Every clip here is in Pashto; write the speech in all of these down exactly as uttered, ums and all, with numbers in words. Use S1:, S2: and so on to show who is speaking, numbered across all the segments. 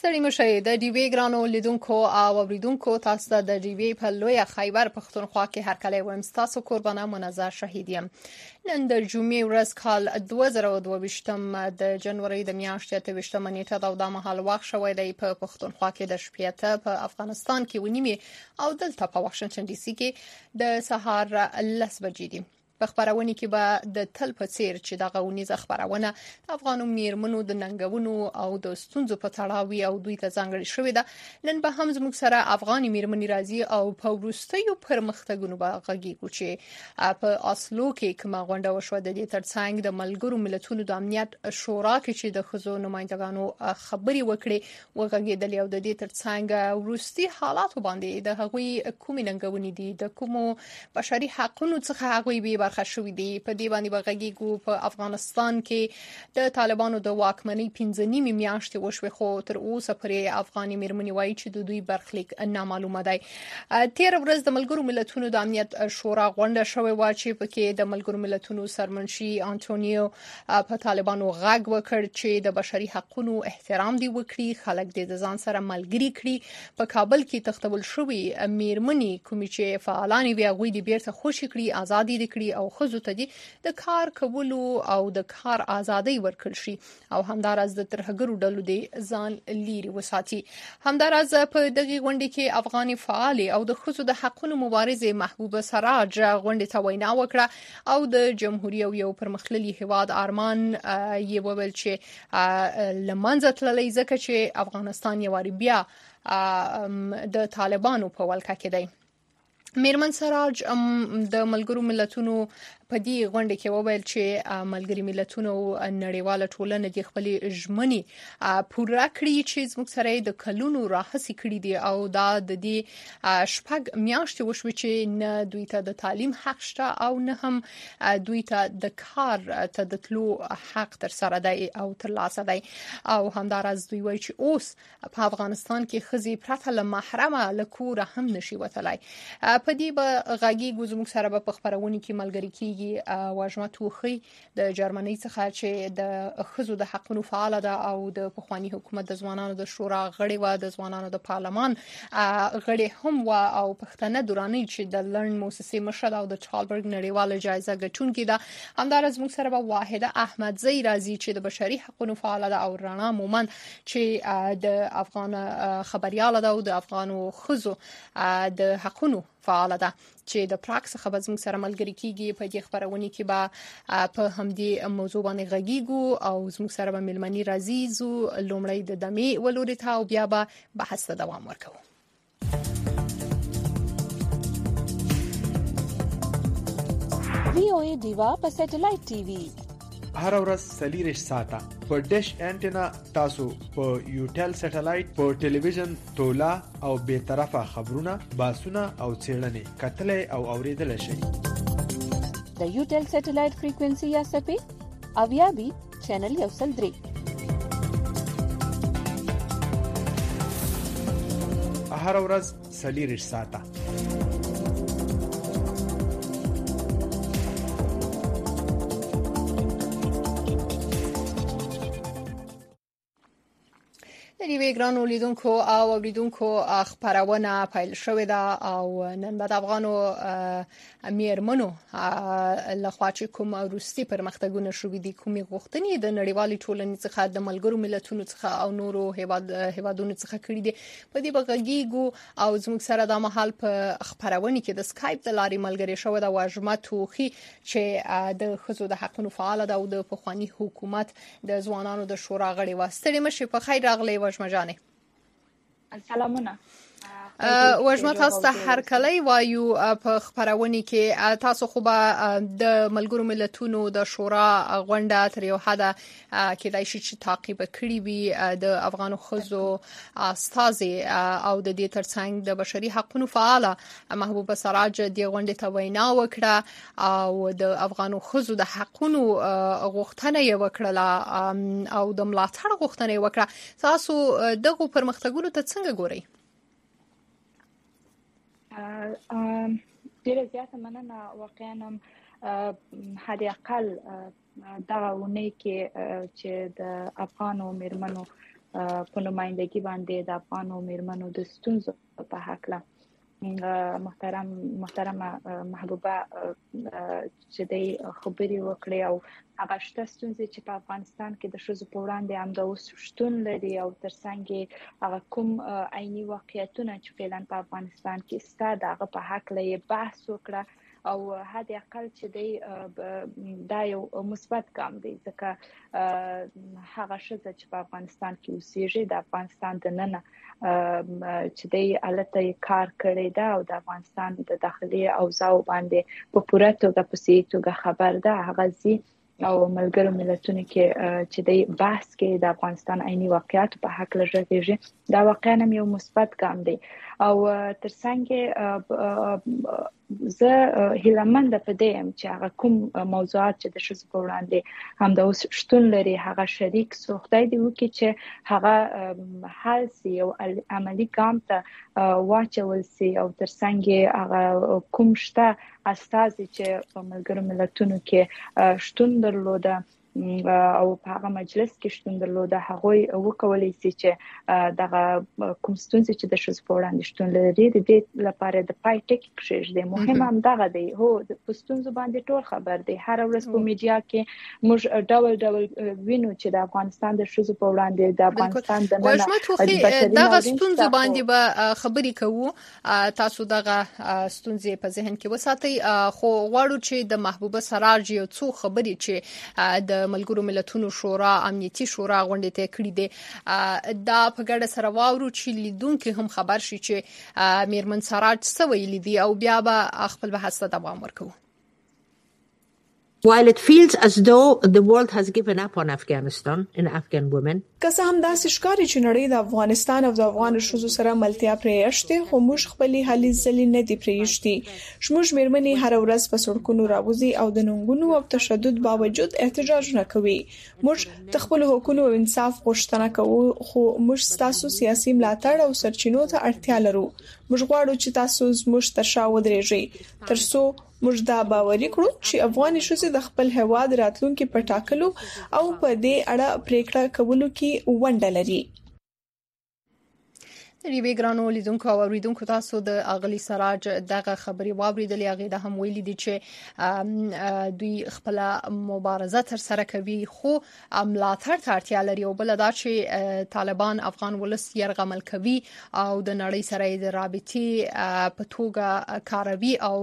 S1: ستړي مشئ د ډي وی ګرانو لیدونکو او اوریدونکو تاسو ته د ډي وی په لوی خیبر پښتونخوا کې هر کله ویم تاسو قربانه منزه شهید یم. نن د جمعې ورځ کال دوه زره او دوه ویشتم د جنوري د میاشتې اته ویشتمه نیټه دا د مهال وخت شوی دی په پښتونخوا کې د شپې ته په افغانستان کې ونیمه او دلته په واشنگټن ډي سي کې د سهار لس بجې دي. په خبرونه کې به د تل په څیر چې د غونیزه خبرونه د افغانو میرمنو د ننګونو او د ستونزو په تړاو او دوی ته ځانګړي شوې ده. نن به هم زموږ سره افغاني میرمنې راځي او په وروستیو پرمختګونو به غږیږو چې په اسلو کې کومه غونډه وشوه. د دې ترڅنګ د ملګرو ملتونو د امنیت شورا کې چې د خزو نمائندګانو خبري وکړي وغږیدل او د دې ترڅنګ وروستي حالات باندې د هغوی کومې ننګونې دي د کومو بشري حقوقو څخه هغوی به برخه شوې دي. په دې باندې بغږیږو. په افغانستان کې د طالبانو د واکمنۍ پنځه نیمه میاشتې وشوي خو تر اوسه پرې افغاني میرمنې وایي چې د دوی برخلیک نامعلومه دی. تیر ورځ د ملګرو ملتونو د امنیت شورا غونډه شوې و چې پکې د ملګرو ملتونو سرمنشي انټونیو په طالبانو غږ وکړ چې د بشري حقوقو احترام دی وکړي خلک د ځان سره ملګری کړي. په کابل کې تختول شوی میرمنې کومې چې فعالان وي غوي د بیرته خوشی کړي ازادي دي کړي او خزو ته دي د کار کولو او د کار ازادي ورکړ شي او همدارز د ترهګرو ډلو دي ځان لیري وساتي. همدارز په دغه غونډه کې افغاني فعال او د خزو د حقوقو مبارزه محبوبه سراج غونډه ته وینا وکړه او د جمهوریت یو پرمختللي هواد ارمان یې وویل چې لمنځه تللی ځکه چې افغانستان یو بیا د طالبانو په ولکه کې دی. میرمن سراج د ملګرو ملتونو په دې غونډه کې وویل چې ملګری ملتونو نړیواله ټولنه د خپل ژمنې پوره کړی چې زموږ سره د کلونو راهسي کړی دي او دا د دې شپږ میاشتې وشوي چې نه دوی ته د تعلیم حق شته او نه هم دوی ته د کار ته د تلو حق تر سره دی او تر لاسه دی. او همدارز دوی وایي چې اوس په افغانستان کې خزي پرته له محرمه له کور هم نشي وتلای. په دې به غږیږو. زموږ سره به په خبرونه کې ملګری کیږي واجمه توخی د جرمني څخه چې د خزو د حقوقو فعال ده او د پخوانی حکومت د ځوانانو د شورا غړي و د ځوانانو د پارلمان غړي هم و او پښتنه دوراني چې د لرن موسسې مشر او د چالبرګ نړیواله جایزه ګټونکې ده. همدارز موږ سره به واحده احمدزی راځي چې د بشري حقوقو فعال ده او رڼا مومن چې د افغان خبريال ده او د افغانو خزو د حقوقو فعال ده چې د پراکس خبر زموږ سره ملګری کیږي. په دې خبرونه کې به په همدې موضوع باندې غږیږو او زموږ سره به ملمنی راځي زو لومړی د دمې ولوري ته او بیا به بحث ته دوام ورکوو.
S2: وی او ای دیوا په سټلایټ ټي وي
S3: هر ورځ سلیریش ساته په ډیش انټینا تاسو په یوټل سټلایټ په ټلویزیون تولا او به طرفه خبرونه باسونه او چیرنې کتلې او اوریدل شي.
S2: د یوټل سټلایټ فریکوئنسي یا سپی اویا بي چینل یو سل درې
S3: هر ورځ سلیریش ساته.
S1: د ډي وی ګرانو لیدونکو او اوریدونکو خبرونه پیل شوې ده او نن بعد افغانو میرمنو لخوا چې کوم روسي پرمختګونه شوې دي کومې غوښتنې د نړیوالې ټولنې څخه د ملګرو ملتونو څخه او نورو هیواد هیوادونو څخه کړې دي. په دې بغږیږو او زموږ سره د محل په خبرونه کې د سکایپ د لارې ملګری شو د واجمه توخی چې د خزو د حقوقو فعال ده او د پخوانی حکومت د ځوانانو د شورا غړي وستړي مشه. په خیر راغلی واجمه جانې.
S4: سلامونه.
S1: وژمه تاسو ته هر کله وایو په خبرونه کې تاسو خو به د ملګرو ملتونو د شورا غونډه تر یو حد کې دای شي چې تعقیب کړی وي د افغانو خزو استازي او د دې ترڅنګ د بشري حقوقو فعاله محبوبه سراج د غونډې ته وینا وکړه او د افغانو خزو د حقوقو غوښتنه یې وکړه او د ملاتړ غوښتنه یې وکړه. تاسو دغه پرمختګونو ته څنګه ګورئ؟
S4: ډیره زیاته مننه. واقعا حد اقل دغه ونې کې چې د افغانو میرمنو په نمائندګي باندې د افغان میرمنو د ستونزو په حق له محترم محترمه محبوبه چې د خبري وکړي او هغه شته ستونزې چې په افغانستان کې د ښځو په وړاندې هم د اوس شتون لري او ترڅنګ هغه کوم عیني واقعیتونه چې فعلا په افغانستان کې ستا دغه په حق له بحث وکړه او حد اقل چې دی دا یو مثبت ګام دی ځکه هغه ښځه چې په افغانستان کې اوسېږي د افغانستان د نن چې دی الته کار کړی دا او د افغانستان د داخلي اوضاع باندې په پوره توګه په صحیح توګه خبر ده هغه زی او ملګرو ملتونو کې چې دی بحث کې د افغانستان عیني واقعیت په حق لږه دا واقعا یو مثبت ګام دی او ترڅنګ زه هیلمند په دې ام چې هغه کوم موضوعات چې د ښځو په وړاندې هم د اوس شتون لري هغه شریک سوخته دی وکي چې هغه حل سي او عملی ګام ته واچول سي او ترڅنګ هغه کوم شته استازي چې په ملګرو ملتونو کې شتون درلوده او په هغه مجلس کې شتون درلوده هغه وکولای شي چې دغه کوم ستونزې چې د ښځو په وړاندې شتون لري د دې لپاره د پای ټکی کېږي مهم هم دغه دی هو د ستونزو باندې ټول خبر دی هر ورځ په میډیا کې موږ ډول ډول وینو چې د افغانستان د ښځو په وړاندې د افغانستان د
S1: نن دغه ستونزو باندې به خبرې کوو تاسو دغه ستونزې په ذهن کې وساتئ خو غواړو چې د محبوبه سراج یو څو خبرې چې د ملګرو ملتونو شورا امنیتي شورا غونډه ته کړې ده دا په ګډه سره واورو چې لیدونکو هم خبر شي چې میرمن سراج څه ویلي دي او بیا به خپل بحث ته دوام ورکوو.
S5: While it feels as though the world has given up on Afghanistan and Afghan women,
S6: که څه هم داسې ښکاري چې نړۍ د افغانستان او د افغان ښځو سره ملتیا پرېښتې خو موږ خپلې هلې ځلې نه دي پرېښتې موږ میرمنې هر ورځ په سړکونو راوځي او د ننګونو او تشدد باوجود احتجاجونه کوي موږ د خپل حقوقو او انصاف غوښتنه کوو خو موږ ستاسو سیاسي ملاتړ او سرچینو ته اړتیا لرو موږ غواړو چې تاسو زموږ تر شا ودرېږئ ترڅو موږ دا باوري کړو چې افغان ښځې د خپل هواد راتلونکي په ټاکلو او په دې اړه پریکړه کولو کې ونډه لري.
S1: ریبه ګرانو لیدونکو او اوریدونکو تاسو د اغلی سراج دغه خبري واوریدلې هغه د هم ویلي دي چې دوی خپل مبارزه تر سره کوي خو ملاتړ ته اړتیا لري او بل دا چې طالبان افغان ولس يرغمل کوي او د نړۍ سره د رابطې په توګه کاروي او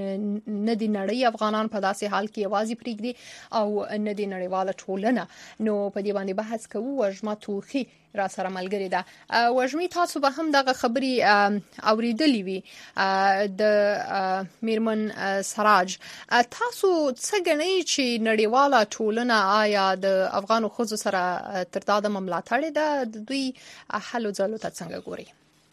S1: نه د نړۍ افغانان په داسې حال کې یوازې پریږدي او نه د نړیواله ټولنه نو په دې باندې بحث کوو وجمه توخي را سره ملګری ده وجمي تاسو به هم دغه خبري اوریدلې وي د میرمن سراج تاسو څه غنئ چې نړیواله ټولنه آیا د افغان ښځو سره تر دا د مملاتړ ده د دوی حل ځلو ته څنګه ګوري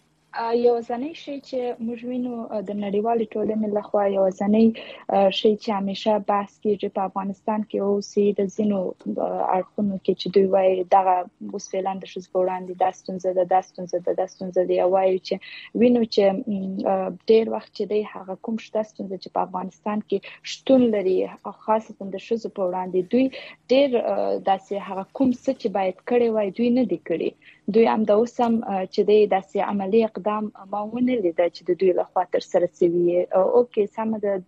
S4: یو ځنې شي چې موږ وینو د نړیوالې ټولنې لخوا یو ځنې شي چې همیشه بحث کیږي په افغانستان کې او سي د زینو اړخونو کې چې دوی وایي دغه اوس فعلاً د ښځو په وړاندې د ستونزې د د ستونزې د د ستونزې دی وایي چې وینو چې ډېر وخت چې دی هغه کوم شته ستونزې چې په افغانستان کې شتون لري خاصه د ښځو په وړاندې دوی ډېر داسې هغه کوم څه چې باید کړي وای دوی نه دي کړي دوی هم د اوسم چې د داسې عملی اقدام ماونه لیدل چې د دوی لخوا تر سره شوی او کې سم د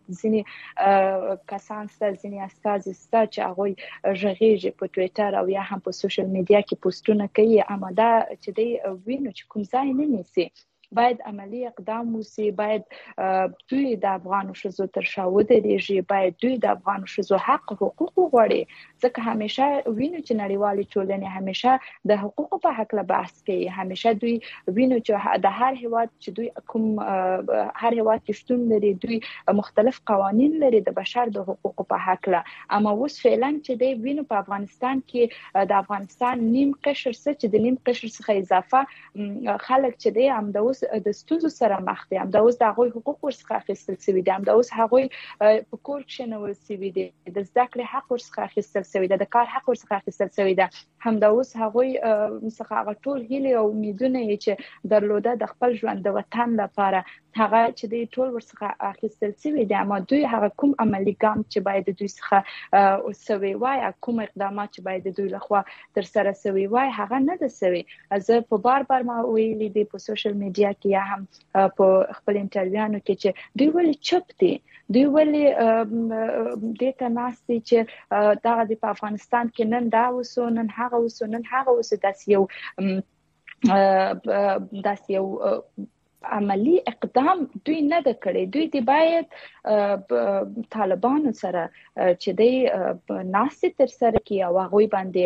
S4: ځینی کسان ستاسو ځینی استازي ستاسو چې هغه ژغېږي په ټوئیټر او یا هم په سوشل میډیا کې پوسټونه کوي اما دا چې دی وینو چې کوم ځای نه نیسي باید عملی اقدام وسی باید دوی د افغان ښځو تر شا ودرېږي باید دوی د افغان ښځو حق حقوق وغواړي ځکه همیشه وینو چې نړیوالې ټولنې همیشه د حقوقو په حق له بحث کوي همیشه دوی وینو چې د هر هیواد چې دوی کوم هر هیواد کې شتون لري دوی مختلف قوانین لري د بشر د حقوقو په حق له اما اوس فعلا چې دی وینو په افغانستان کې د افغانستان نیم قشر څخه چې د نیم قشر څخه اضافه خلک چې دی هم د اوس د ستونزو سره مخ دي، هم دا اوس د هغوی حقوق ورڅخه اخیستل شوي دي، هم دا اوس هغوی په کور کې نه ورسوي دي، د زده کړې حق ورڅخه اخیستل شوی دی، د کار حق ورڅخه اخیستل شوی دی، هم دا اوس هغوی څخه هغه ټول هیلې او امیدونه چې درلوده د خپل ژوند د وطن لپاره هغه چې د ټول ورڅخه اخیستل شوی دی، اما دوی هغه کوم عملی ګام چې باید دوی څخه وسوي وای، کوم اقدامات چې باید دوی لخوا تر سره شوي وای هغه نه ده شوي. زه په بار بار ما ویلي دي په سوشل میډیا کې یا هم په خپل انټرویوانو کې چې دوی ولې چپ دي، دوی ولې د ته ناستي چې دا د افغانستان کې نن دا وسو نن هغه وسو نن هغه وسو داسې یو داسې یو عملی اقدام دوی نه د کړی. دوی دی باید طالبانو سره چې دی ناستي تر سره کی او هغه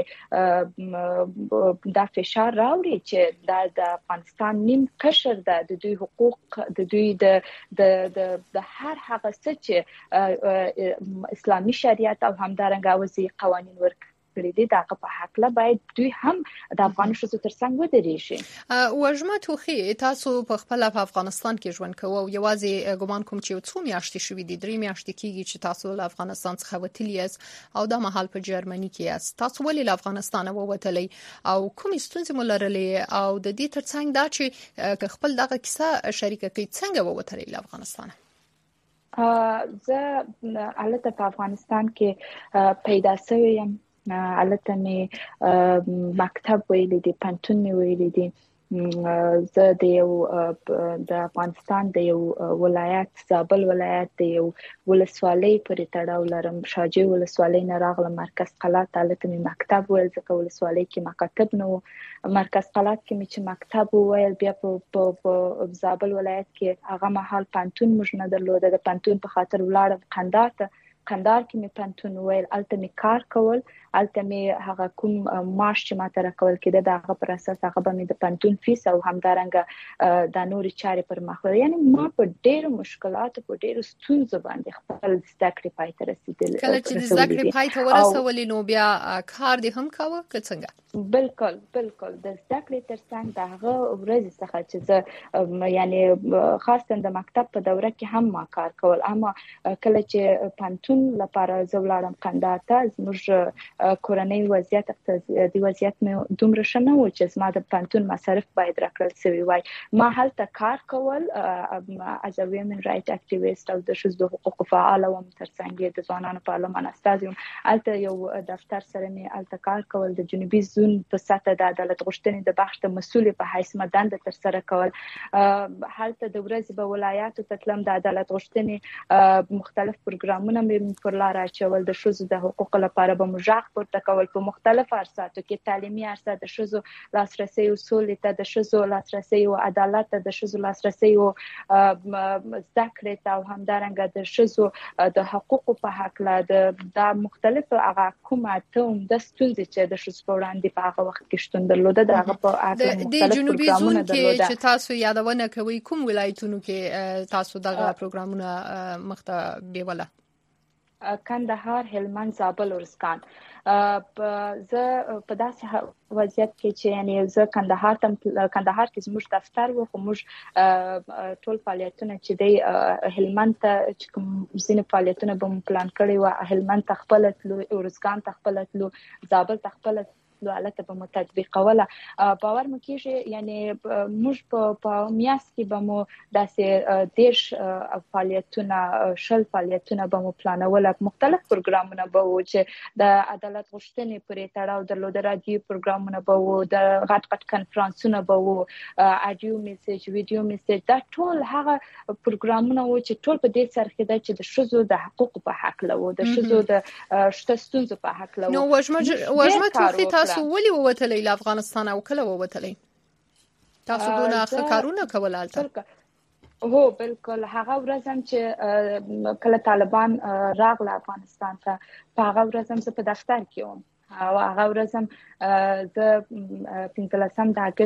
S4: باندې دا فشار راوړي چې دا د افغانستان نیم قشر ده، د دوی حقوق د دوی د د د هر هغه څه چې اسلامي شریعت او همدارنګه وزي قوانين ورک کړی دي دغه په حق لا باید دوی هم د افغان شوزو ترڅنګ ودرېږي.
S1: وژمه توخي تاسو په خپل په افغانستان کې ژوند کوو، یوازې ګومان کوم چې څو میاشتې شوې دي، درې میاشتې کېږي چې تاسو له افغانستان څخه وتلی یاست او د مهال په جرمني کې یاست. تاسو ولې له افغانستان ووتلی او کوم ستونزې مو لرلې او د دې ترڅنګ دا چې خپل دغه کیسه شریکه کړئ څنګه ووتلی له افغانستان؟
S4: زه البته په افغانستان کې پیدا شوی یم، البته می مکتب ویلی دی، پانتون می ویلی دی. زه د یو د افغانستان د یو ولایت زابل ولایت د یو ولسوالۍ پورې تړاو لرم، شاجوی ولسوالۍ نه راغلم مرکز قلات. البته می مکتب ویل ځکه ولسوالۍ کې مکاتب نه و، مرکز قلات کې می چې مکتب ویل بیا په زابل ولایت کې هغه مهال پانتون موږ نه درلوده. د پانتون په خاطر ولاړم قندهار ته، قندهار کې می پانتون ویل، الته می کار کول، الته می هغه کوم معاش چې ما تر کول کېده د هغه پر اساس هغه به می د پانتون فیس او همدارنګه د نوري چارې پر مخ وړي. یعنی ما په ډېر مشکلات په ډېر ستونزو باندې خپل زده کړې پای ته رسیدل.
S1: کله چې زده کړې پای ته ورسولې نو بیا کار دې هم کاوه که څنګه؟
S4: بالکل بالکل د زده کړې ترڅنګ د هغه ورځې څخه چې زه یعنی خاصه د مکتب په دوره کې هم ما کار کول، اما کله چې پانتون لپاره زه ولاړم قندهار ته، زموږ کورنۍ وضعیت اقتصادي وضعیت مې دومره ښه نه و چې زما د پانتون مصارف باید راکړل شوي وای. ما هلته کار کول از ا ویمن رایټ اکټیویست او د ښځو حقوقو فعال وم، ترڅنګ د ځوانانو پارلمان استازی وم. هلته یو دفتر سره مې هلته کار کول، د جنوبي زون په سطح د عدالت غوښتنې د بخش د مسؤل په حیث مدند تر سره کول. هلته د ورځې په ولایاتو ته تلم، د عدالت غوښتنې مختلف پروګرامونه مې پر لار اچول، د ښځو د حقوقو لپاره به مجاق پورته کول په مختلفو ارساتو کې، تعلیمي ارسات، د ښځو لاسرسي اصول ته، د ښځو لاسرسي او عدالت ته، د ښځو لاسرسي او زده کړې ته، او همدارنګه د ښځو د حقوقو په حق لا د مختلفو هغه کومه ته د ستونزې چې د ښځو په وړاندې په هغه وخت کې شتون درلوده د هغه په اړه
S1: د جنوبي زون کې چې تاسو یادونه کوي کوم ولایتونو کې تاسو دغه پروګرامونه مخته بیوله؟
S4: کندهار، هلمند، زابل، ارزګان. زه په داسې وضعیت کې چې یعنی زه کندهار تم کندهار کې زموږ دفتر و، خو موږ ټول فعالیتونه چې دی هلمند ته چې کوم ځینې فعالیتونه به مو پلان کړی و، هلمند ته خپل تلو، ارزګان ته خپل تلو، زابل ته خپل البته به مو تطبیقوله. باور مو کېږي یعنی موږ په میاشت کې به مو داسې دیش فعالیتونه، شل فعالیتونه به مو پلانوله، مختلف پروګرامونه به وو چې د عدالت غوښتنې پورې تړاو درلوده، رادیو پروګرامونه به وو، د غټ غټ کنفرانسونه به وو، اډیو میسج، ویډیو میسج، دا ټول هغه پروګرامونه وو چې ټول په دې سرخیده چې د ښځو د حقوقو په حق لوي، د ښځو د شته ستونزو په حق لوي.
S1: نو وژمه وژمه توخي تاسو ولې ووتلی له افغانستان او کله ووتلی؟ تاسو دونه ښه کارونه کول هلته؟
S4: هو بالکل، هغه ورځ هم چې کله طالبان راغله افغانستان ته، په هغه ورځ هم زه په دفتر کې وم او هغه ورځ هم زه پنځلسم د اګست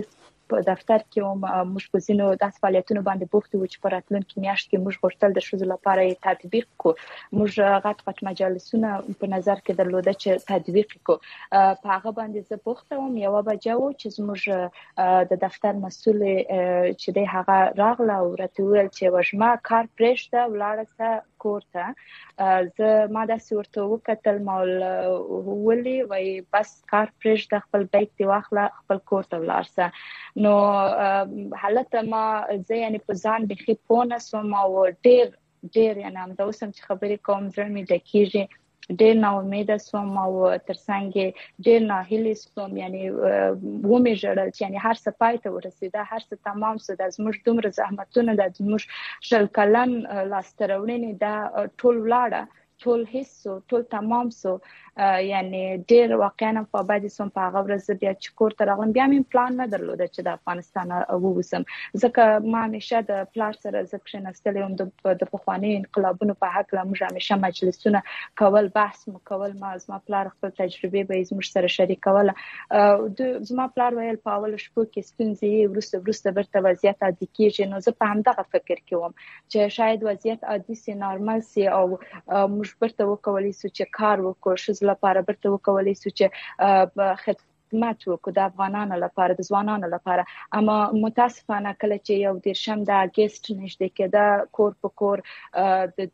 S4: په دفتر کې هم موږ په ځینو داس فعالیتونو باندې بوخت وو چې په راتلونکي میاشت کې موږ غوښتل د شوزو لپاره یې تطبیق کو موږ غټ غټ مجلسونه په نظر کې درلوده چې تطبیق کو په هغه باندې زه بوخت وم یو بجاو چې موږ د دفتر مسؤل چې د هغه راغله او راته ویل چې وژما کار پرېښته ولاړه کوړه زه ما د صورت وکتل مول ولي وای بس کار پرېښته خپل بیت دی واخله خپل کور ته ولاړسه نو حالت ما زه یعنی په ځان بخي پونه سوم او ډیر ډیر یعنی هم دا اوسم چې خبرې کوم زړه مې ډکیږي ډیر نا امیده سوم او ترڅنګ ډیر ناهیلې سوم یعنی و مې ژړل چې یعنی هر څه پای ته ورسېده هر څه تمام شو د زموږ دومره زحمتونه د زموږ شل کلن لاسترونې دا ټول ولاړه ټول هیڅ ټول تمام سو یعنی ډیر واقعا په باندې سوم په هغه ورځ بیا چې کور ته راغلم بیا مې پلان نه درلود چې د افغانستان ووسم ځکه ما همیشه د پلان سره ذکر نستلې هم د پخوانی انقلابونو په حق لا موږ همیشه مجلسونه کول بحث مو کول ما زما پلان خپل تجربه به زموږ سره شریکول د زما پلان ویل په اول شپو کې ستونزې ورسته ورسته برته وضعیت عادي کېږي نو زه په همدغه فکر کې وم چې شاید وضعیت عادي سي نارمل سي او موږ برته وکولای سو چې کار وکړو شز لپاره برته وکولای سو چې خدمت وکړو د افغانانو لپاره د ځوانانو لپاره اما متاسفانه کله چې یو د شم د اگست نشته کېده کور په کور د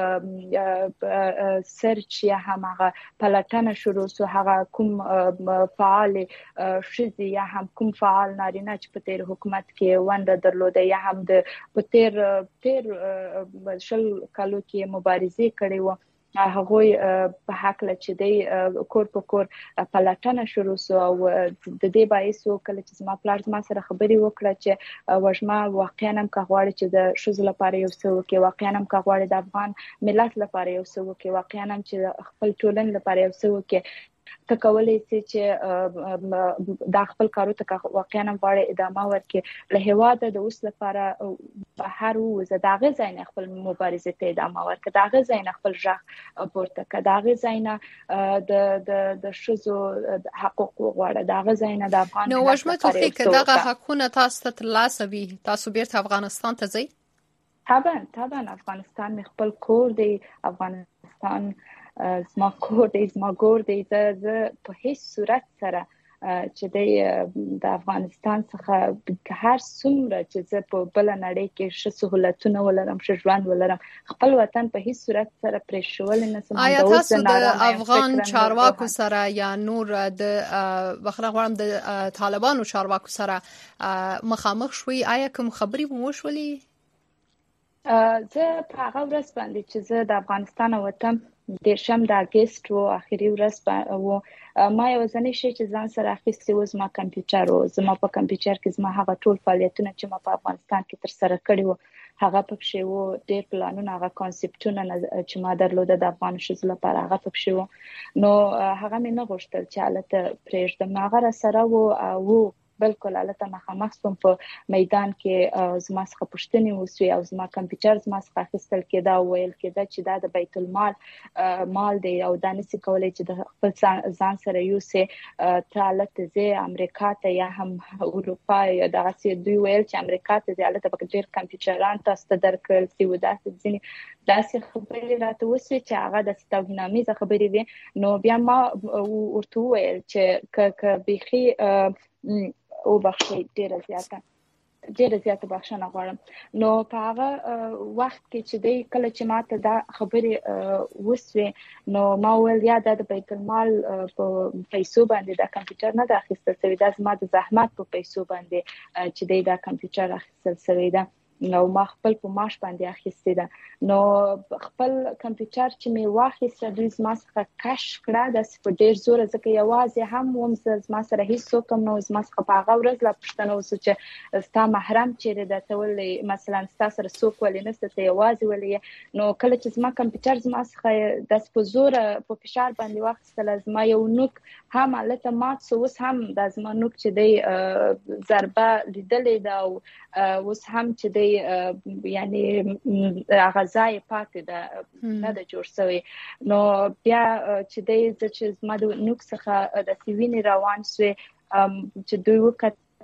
S4: دوی سرچ یا هغه پلاتنه شروع سو هغه کوم فعال شذ یا هم کوم فعال نارینه چې په تیر حکومت کې ونده درلوده یا هم د په تیر تیر شل کالو کې مبارزه کړې و هغه په حق له چې د کور په کور پلاتنه شروع سو او د دې باعث کله چې زما پلار زما سره خبري وکړه چې وژما واقعا هم کغواړي چې د شوز لپاره یو څه وکړي واقعا هم کغواړي د افغان ملت لپاره یو څه وکړي واقعا هم چې خپل ټولن لپاره یو څه وکړي تکولې چې د خپل کارو ته واقعا غواړي ادامه ورکړي له هواده د اوس لپاره بهر وزه د غزاین خپل مبارزه ته ادامه ورکړي د غزاین خپل ځخ پورته کړي د غزاین د د د شوزو حقوق غواړي د غزاین د افغان
S1: نو وژمه ته کې دغه حقونه تاسو ته ترلاسه تاسو بیرته افغانستان ته ځئ
S4: طبعا طبعا افغانستان می خپل کور دی افغانستان زما کور دی زما ګور دی زه په هیڅ صورت سره چې د افغانستان څخه هر څومره چې زه په بل نړۍ کې ش سہولتونه ولرم ش ژوند ولرم خپل وطن په هیڅ صورت سره پرېښول نه سم
S1: آیا تاسو د افغان چارواکو سره یا نور د بخره غوړم د طالبانو چارواکو سره مخامخ شوي آیا کوم خبري مو شولي
S4: زه په هغه ورځ باندې چې زه د افغانستان وطن د شم د اگست او اخیری ورځ وو ما یو ځنې شي چې ځان سره اخیستي و زما کمپیوټر او زما په کمپیوټر کې زما هغه ټول فعالیتونه چې ما په افغانستان کې تر سره کړی وو هغه پکښې وو ډېر پلانونه هغه کانسپټونه چې ما درلوده د افغان شذ لپاره هغه پکښې وو نو هغه مې نه غوښتل چې حالت پرېږدم هغه را سره وو وو بالکل البته مخامخ سوم په میدان کې زما څخه پوښتنې وسوي او زما کمپیوټر زما څخه اخیستل کېده او ویل کېده چې دا د بیت المال مال دی او دا نشي کولای چې د خپل ځان سره یوسي ته البته زه امریکا ته یا هم اروپا یا دغه څه دوی ویل چې امریکا ته زه البته په ډېر کمپیوټران تاسو ته درکړل سی و داسې ځینې داسې خبرې راته وسوي چې هغه د توهینامیزه خبرې وي نو بیا ما ورته ویل چې ک بيخي او بخښي ډیره زیاته ډیره زیاته بخښنه غواړم نو په هغه وخت کې چې دی کله چې ماته دا خبرې وسوي نو ما ویل یا د بیت المال په پیسو باندې دا کمپیوټر نه د اخیستل شوی دا زما د زحمت په پیسو باندې چې دی دا کمپیوټر اخیستل شوی دا نو ما خپل په معاش باندې اخیستې ده نو خپل کمپیوټر چې مې واخیسته دوی زما څخه کش کړه داسې په ډېر زوره ځکه یوازې هم وم زه زما سره هېڅوک هم نه و زما څخه په هغه ورځ لا پوښتنه وسو چې ستا محرم چیرې ده ته ولې مثلا ستا سره څوک ولې نشته ته یوازې ولې نو کله چې زما کمپیوټر زما څخه داسې په زوره په فشار باندې واخیستله زما یو نوک هم هلته مات سو اوس هم دا زما نوک چې دی ضربه لیدلې ده او اوس هم چې دی یعنی غذای پاتې ده نه د جوړ شوی نو بیا چې دی چې زما د نوک څخه د سیوینې روان شوی چې دوی وکړ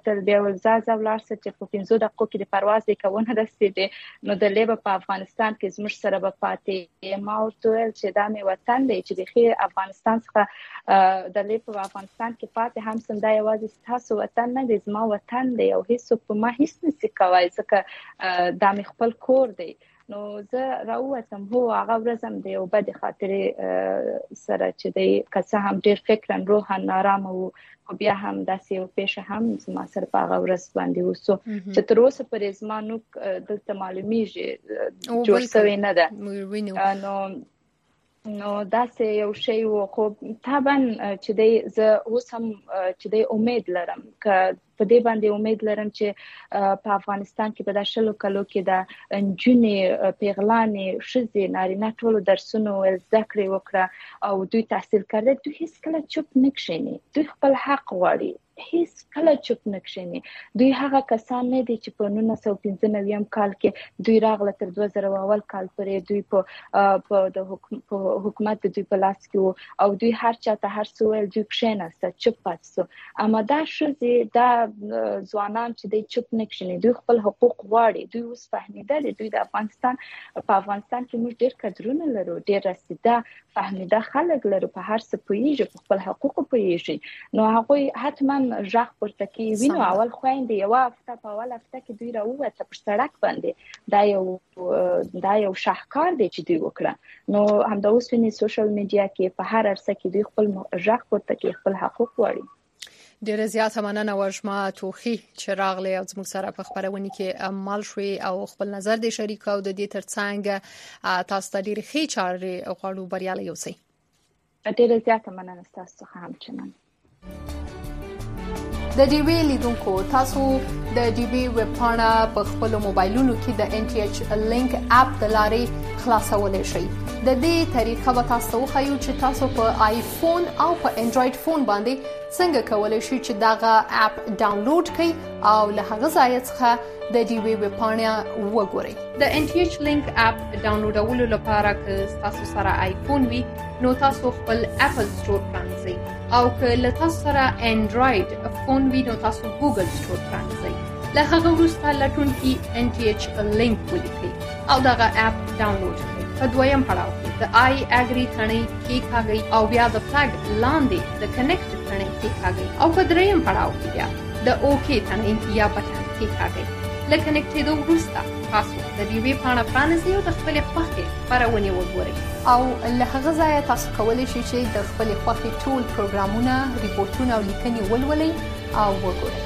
S4: وتل بیا ولزاز ولار څه چې په پنځو دقیقو کې د پرواز لیکونه رسیدي نو د لیبه په افغانستان کې زموږ سره به پاتې ما ورته ویل چې دا مې وطن دی چې د افغانستان څخه د لیبه په افغانستان کې پاتې هم سم دا یوازې تاسو وطن نه دی زما وطن دی او هیڅ په ما هیڅ نشي کوي ځکه دا مې خپل کور دی نو زه راووتم هو هغه ورځ هم د یو بد خاطرې سره چې دی که څه هم ډېر فکرا روحا نارامه وو خو بیا هم داسې یو پیښه هم زما سره په هغه ورځ باندې وسو چې تر اوسه پورې زما نوک دلته معلومیږي جوړ شوی نه ده نو نو داسې یو شی و خو طبعا چې دی زه اوس هم چې دی امید لرم که په دې باندې امید لرم چې په افغانستان کې په داسې شلو کلو کې د نجونې پیغلانې ښځې نارینه ټولو درسونه زده کړې وکړه او دوی تحصیل کړي دوی هیڅ کله چوپ نه کښېني دوی خپل حق غواړي هیڅ کله چوپ نه کښېني دوی هغه کسان نه دي چې په نولس سوه پنځه نوي کال کې دوی راغله تر دوه زره اول کال پورې دوی په په د حکومت دوی په لاس کې وو او دوی هر چا ته هر څه ویل دوی کښېناسته چوپ پاتې سو اما دا ښځې دا ځوانان چې دوی چوپ نه کښېني دوی خپل حقوق غواړي دوی اوس فهمیدل دوی د افغانستان په افغانستان کې موږ ډېر قدرونه لرو ډېر رسیده فهمیده خلک لرو په هر څه پوهیږي په خپل حقوق پوهیږي نو هغه حتما ژغ پورته کوي وینو اول خويندې یو هفته په اول هفته کې دوی راووته پر سړک باندې دا یو دا یو شاهکار دی چې دوی وکړه نو همدا اوس ویني سوشل میډیا کې په هر ارسه کې دوی خپل ژغ پورته کوي خپل حقوق غواړي
S1: ډیره زیاته مننه وژما توخی چې راغلی او زموږ سره په خبرونه کې عمل شوي او خپل نظر دې شریک او د دې ترڅنګ تاسو ته ډیره ښه چارې غواړو بریالي اوسئ
S4: ډیره زیاته مننه تاسو څخه هم چنن
S1: د ډي وی لیدونکو تاسو د ډي وی ویب پاڼه په خپل موبایلونو کې د ان ټي ایچ لینک اپ د لارې خلاصولای شئ د دې طریقه به تاسو خو چې تاسو په آیفون او په انډراید فون باندې څنګه کولای شئ چې داغه اپ ډاونلوډ کړئ او له هغه ځای څخه د ډي وی ویب پاڼه وګورئ د ان ټي ایچ لینک اپ ډاونلوډولو لپاره که تاسو سره آیفون وي نو تاسو خپل اپل سٹور پرانځئ او که له تاسو سره انډراید فون وي نو تاسو ګوګل سٹور پرانځئ له هغه وروسته لټون کې ان ټي ایچ لینک ولیکئ او دغه اپ ډاونلوډ کړئ په دویم پړاو کې د آی اګری ثنې کې کاږي او بیا د فلګ لاندې د کنیکټ ثنې کې کاږي او په دریم پړاو کې بیا د اوکی ثنې یا بټن کې کاږي لکه کنیکټېدو وروسته تاسو د دې وی پاڼه پرانیزئ او د خپل خوښې خبرونه وګورئ او له هغه ځایه تاسو کولی شئ چې د خپل خوښې ټول پروګرامونه ریپورتونه او لیکنې ولولئ او وګورئ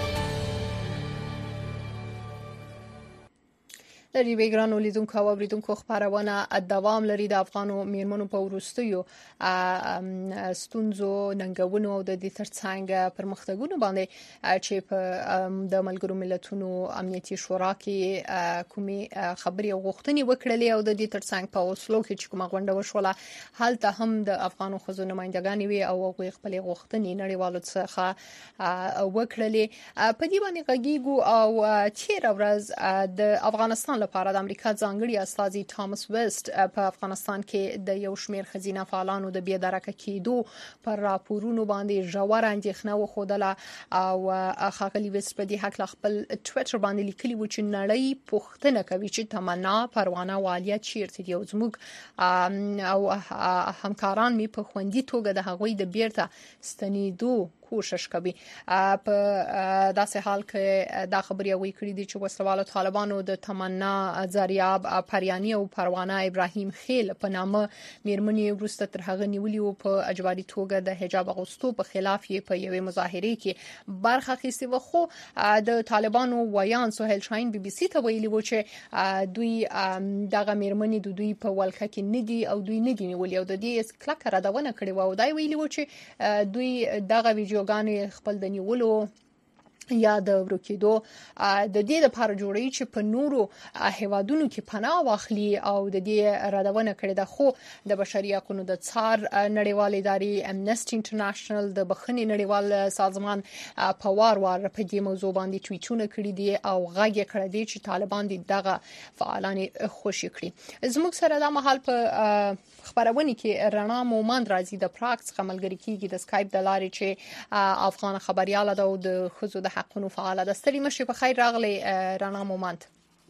S1: د ریوی ګرانو لیدونکو او اوریدونکو خبرونه دوام لري د افغانو میرمنو په ورستیو ستونزو ننګونو او د دې ترڅنګ پرمختګونو باندې چې په د ملګرو ملتونو امنیتي شورا کې کومي خبري غوښتنې وکړلې او د دې ترڅنګ په اوسلو کې چې کومه غونډه وشوله هلته هم د افغانو خزو نمائندګان وي او هغه خپل غوښتنې نړیوالو څخه وکړلې په دې باندې غږیږو او چیر ورځ د افغانستان لپاره د امریکا ځانګړي استاذي ټامس ویست په افغانستان کې د یو شمېر خزینه فعالانو د بیا درکه کېدو پر راپورونو باندې ژور اندېښنه وښودله او خاغلی ویست په دې حق خپل ټوئیټر باندې لیکلي و چې نړۍ پوښتنه کوي چې تمنا پروانه والیا چیرته دی او زموږ او همکاران می په خوندي توګه د هغوی د بیرته ستنېدو کوشش کوي په داسې حال کې دا خبري وی کړی دي چې وسلوالو طالبانو د تمنا زریاب پریانی او پروانه ابراهیم خیل په نامه میرمنې وروسته تر هغه نیولې او په اجباري توګه د حجاب اغوستو په خلاف یې په یوې مظاهره کې برخه اخیستې و خو د طالبانو ویان سهیل شاهین بي بي سي ته ویلي و چې دوی دغه میرمنې د دوی په ولکه کې ندي او دوی ندي نیولې او د دې کلک ردونه کړې و او دا ویلي و چې دوی دغه ویډیو غانې خپل د نیولو یا د ورکیدو د دې لپاره جوړی چې په نورو هیوادونو کې پناه واخلي او د دې ردونه کړې ده خو د بشري حقوقو د څار نړیوال ادارې امنسټي انټرنیشنل د بخښنې نړیوال سازمان په وار وار په دې موضوع باندې ټویټونه کړي دي او غږ کړی دی چې طالبان دغه فعالان خوشی کړي زموږ سره د محل په خبرونه کې رڼا مومند راځي د پراکس خملګری کېږي د سکایپ د لارې چې افغان خبريال او د خزو د د حقونو فعال د ستړي مشي په خیر راغلي رڼا مومند.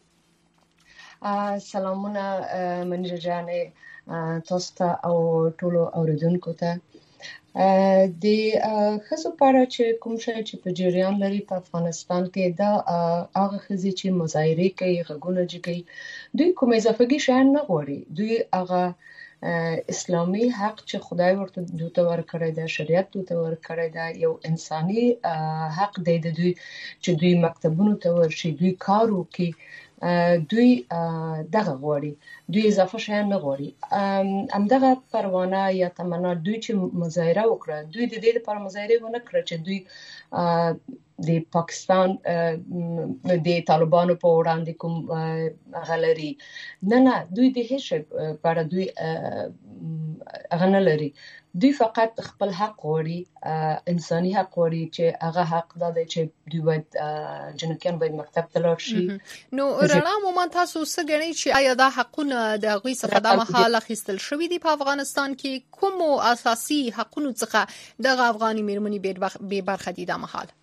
S7: سلامونه منیره جانې تاسو ته او ټولو اوریدونکو ته. د خزو پاره چې کوم شي چې په جریان لري په افغانستان کې دا هغه خزي چې مظاهره کوي غږونه کوي دوی کوم اضافي شي نه غواړي. دوی هغه اسلامي حق چې خدای ورته دوی ورکړی دا شریعت دوی ورکړی دا یو انساني حق دی د دوی چې دوی مکتبونو ته ورشي دوی کار وکړي دوی دغه غواړي دوی اضافه شي نه غواړي. همدغه پروانه یا تمنا دوی چې مظاهره وکړه دوی د دې لپاره مظاهره ونه کړه چې دوی د پاکستان د طالبانو په وړاندې کوم غلري نه نه دوی د هیڅ لپاره دوی غنه لري. دوی فقط خپل حق غواړي انساني حق غواړي چې هغه حق دا دی چې دوی باید جنکیان باید مکتب ته لاړ شي.
S1: نو رڼا مومند تاسو څه ګڼئ چې آیا دا حقونه د هغوی څخه د مهال اخیستل شوي دي په افغانستان کې کوم اساسي حقونو څخه دغه افغاني میرمنې بې برخه دي د مهال؟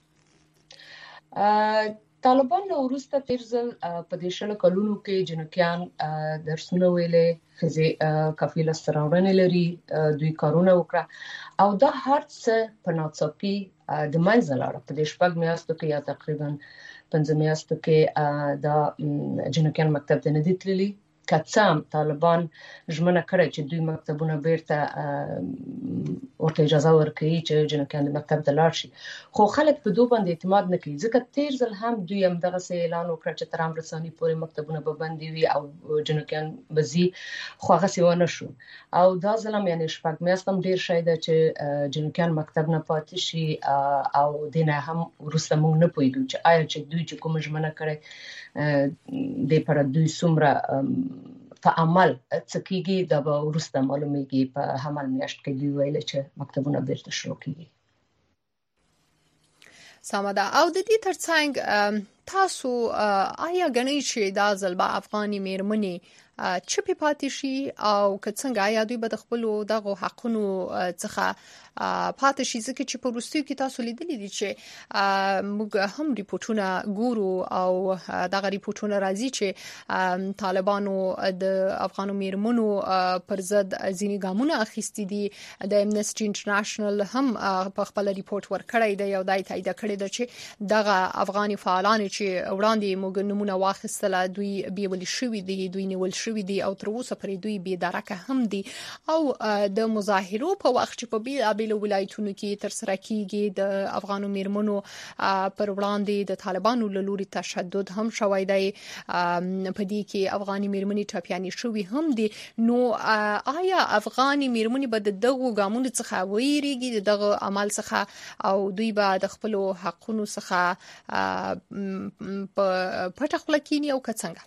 S7: طالبان نو وروسته تیر ځل په دې شلو کلونو کې جنکیان درسونه ویلې خزي کافي لستراورنې لري دوی کارونه وکړه او دا هر څه په ناڅاپي د منځ لاړه. په دې شپږ میاشتو کې یا تقریبا پنځه میاشتو کې دا جنکیان مکتب ته نه دي تللي. کڅام طالبان ژمنه کړې چې دوی مکتبونه بیرته ورته اجازه ورکړي چې جنکیان د مکتب ته لاړ شي خو خلک په دوی باندې اعتماد نه کوي ځکه تیر ځل هم دوی هم دغه اعلان وکړ چې تر امرساني پورې مکتبونه به بند وي او جنکیان بزي خو هغه څه ونه شو او دا ځل هم یعنی شپږ میاشت هم ډیر شي چې جنکیان مکتب نه پاتې شي او دینه هم ورسته موږ نه پوهیږو چې آیا چې دوی چې کوم ژمنه کړې د پر دوی څومره په عمل څه کېږي دا به وروسته معلومیږي. په حمل میاشت کې دوی ویل چې مکتبونه بیرته شروع کیږي.
S1: سمه ده. او د دې ترڅنګ تاسو آیا ګڼئ چې دا ځل به افغاني میرمنې چپې پاتې شي او که څنګه آیا دوی به د خپلو دغو حقونو څخه پاتې شي ځکه چې په وروستیو کې تاسو لیدلی دي چې موږ هم ریپورټونه ګورو او دغه ریپورټونه راځي چې طالبانو د افغانو میرمنو پر ضد ځینې ګامونه اخیستي دي. د امنسټي انټرنیشنل هم په خپل ریپورټ ورکړی دی او دای تایید کړی دی چې دغه افغاني فعالان چې وړاندې موږ نمونه واخیستله دوی بیول شوي دي دوی نیول شوي دي او تر اوسه پرې دوی بې درکه هم دي او د مظاهرو په وخت چې په بیلابیلو ولایتونو کې ترسره کیږي د افغانو میرمنو پر وړاندې د طالبانو له لوري تشدد هم شوی دی په دې کې افغاني میرمنې ټاپیانې شوي هم دي. نو آیا افغاني میرمنې به د دغو ګامونو څخه ویریږي د دغه عمل څخه او دوی به د خپلو حقونو څخه په پټه خوله کینی او که څنګه؟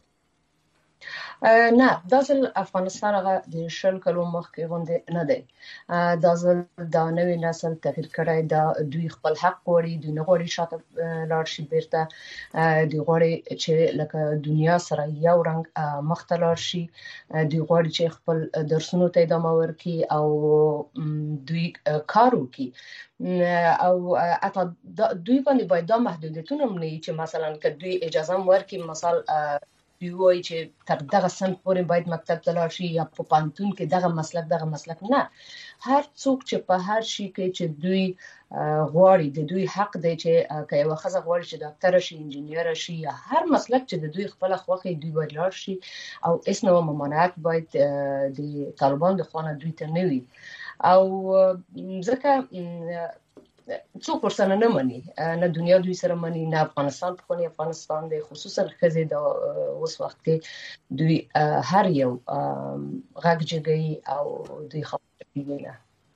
S7: نه دا ځل افغانستان هغه د شل کلو مخکې غونډه نه دی. دا ځل دا نوې نسل تغیر کړی دا دوی خپل حق غواړي دوی نه غواړي شاته لاړ شي بیرته دوی غواړي چې لکه دنیا سره یو رنګ مخ ته لاړ شي دوی غواړي چې خپل درسونو ته ادامه ورکړي او دوی کار وکړي او اته دوی باندې باید دا محدودیتونه نه چې مثلا که دوی اجازه ورکړي مثلا دوی وایي چې تر دغه سن پورې باید مکتب ته لاړ شي یا په پانتون کې دغه مسلک دغه مسلک نه. هر څوک چې په هر شي کې چې دوی غواړي د دوی حق دی چې که یو ښځه غواړي چې ډاکټر شي انجینیر شي یا هر مسلک چې د دوی خپل خوښي دوی باید لاړ شي او هیڅ نوع ممانعت باید د طالبان د خوا نه دوی ته نه وي او ځکه څوک ورسره نه مني نه دنیا دوی سره مني نه افغانستان په خوني افغانستان دی خصوصا ښځې د اوس وخت کې دوی هر یو غږ جګي او دوی خبرې کوي.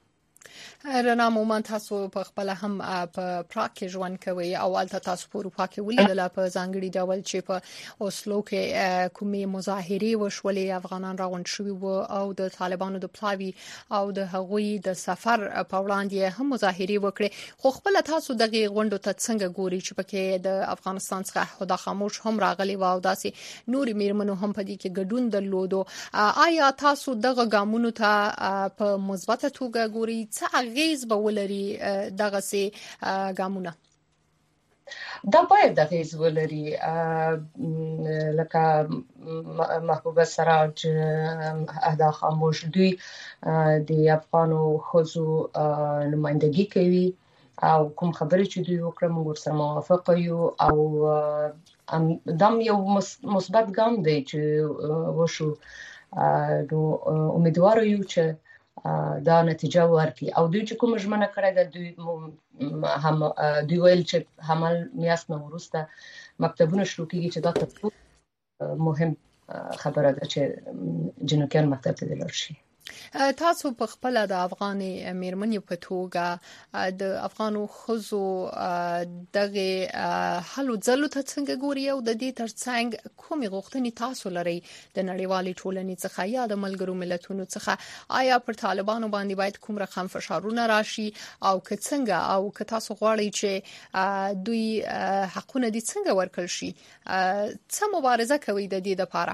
S1: رڼا مومند تاسو په خپل هم په پراګ کې ژوند کوي او البته تاسو په اروپا کې ولیدل په ځانګړي ډول چې په اوسلو کې کومې مظاهرې وشولې افغانان راغونډ شوي وو او د طالبانو د پلاوي او د هغوی د سفر په وړاندې هم مظاهرې وکړي خو خپل تاسو دغه غونډو ته څنګه ګوري چې پکې د افغانستان څخه خدا خاموش هم راغلي و او داسې نوري میرمنو هم په دې کې ګډون درلودو. آیا تاسو دغه ګامونو ته په مثبت توګه ګوري څه غیز به ولري دغه سي ګامونه؟
S7: دا باید د غیز ولري لکه محبوبه سراج اهدا خاموش دوی د افغانو ښځو نمائندګي کوي او کوم خبرې چې دوی وکړه موږ ورسره موافق یو او دام یو مثبت ګام دی چې وشو نو امیدوار یو چې دا نتیجه ورکړي او دوی چې کوم ژمنه کړې ده دوی هم دوی ویل چې حمل میاشت نو وروسته مکتبونه شروع کیږي چې دا تاسو مهم خبره ده چې جنوکیان مکتب ته لاړ شي.
S1: تاسو په خپل د افغاني میرمنې په توګه د افغانو ښځو دغه حلو ځلو ته څنګه ګوري او د دې ترڅنګ کومې غوښتنې تاسو لري د نړیوالې ټولنې څخه یا د ملګرو ملتونو څخه؟ آیا پر طالبانو باندې باید کوم رقم فشارونه راشي او که څنګه او که تاسو غواړئ چې دوی حقونه دي څنګه ورکړل شي څه مبارزه کوي د دې لپاره؟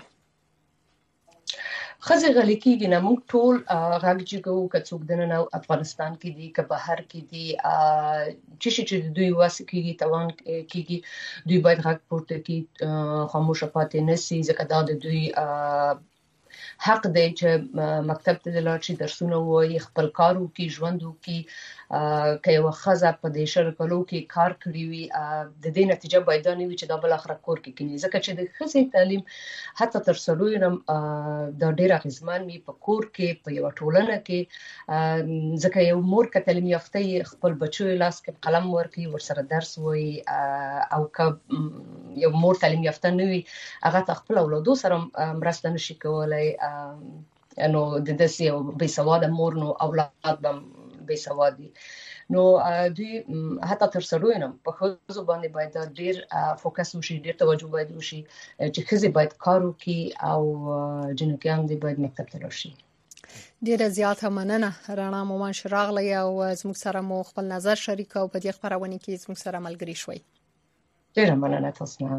S7: خزه غلي کېږي نه موږ ټول غږ جګو که څوک دننه افغانستان کې دي که بهر کې دي چې چې دوی واسه کېږي توان کېږي دوی باید غږ پورته کړي خاموش پاتې نشي ځکه دا د دوی حق دی چې مکتب ته لاړ شي درسونه وایي خپل کار وکړي ژوند وکړي که یو ښځه په دې شل کلو کې کار کړی وي د دې نتیجه باید دا نه وي چې دا بل اخر کور کې کینی ځکه چې د ښځې تعلیم حتی تر څلورم دا ډېر اغیزمن وي په کور کې په یو ټولنه کې ځکه یو مور که تعلیم یافته خپل بچو لاس کې قلم ورکړي ورسره درس وایي او که یو مور تعلیم یافته نه وي هغه خپل اولادو سره مرسته نشي کولای نو د دې یو بې سواده مور نو اولاد به بې سوادي نو دوی حتی تر څلورم په ښځو باندې باید ډېر فوکس وشي ډېر توجه باید وشي چې ښځې باید کار وکړي او جنوکیان دې باید مکتب ته لاړ شي.
S1: ډیره زیاته مننه رڼا مومن شراغلی او زموږ سره مو خپل نظر شریک او په دې خبرونه کې زموږ سره ملګری شوي.
S7: ډیره مننه تاسو نه.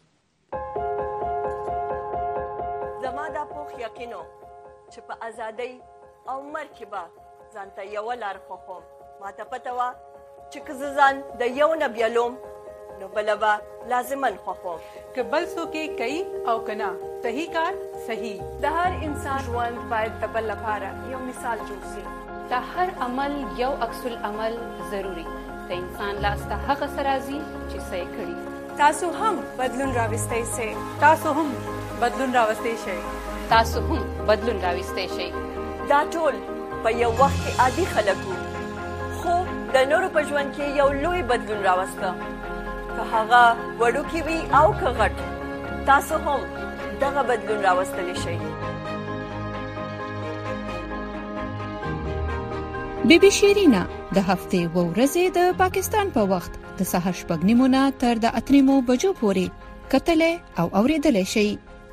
S8: زما دا پوخ یقینو چې په ازادۍ او مرکبه ځانته یو لار خوخم ماته پته وا چې که ځان د یو نه بیلوم نو بلبا لازمن خوخم
S9: که بل څوک کوي او کنا صحیح کار صحیح د هر انسان ژوند باید د بل لپاره یو مثال جوړ شي د هر عمل یو عکس العمل ضروری د انسان لاس ته هغه سرازي چې صحیح کړي.
S10: تاسو هم بدلون راوستئ شئ
S9: تاسو هم بدلون راوستئ شئ
S2: تاسو هم بدلون راوستئ شئ.
S8: دا ټول په یو وخت کې عادي خلک وو خو د نورو په ژوند کې یو لوی بدلون راوسته که هغه وړوکی وي او که غټ تاسو هم دغه بدلون راوستلی شئ.
S11: بی بی شیرینا د هفتې و ورځې د پاکستان په وخت د سهار شپږ نیمو نه تر د اته نیمو بجو پورې کتلې او اوریدلې شي.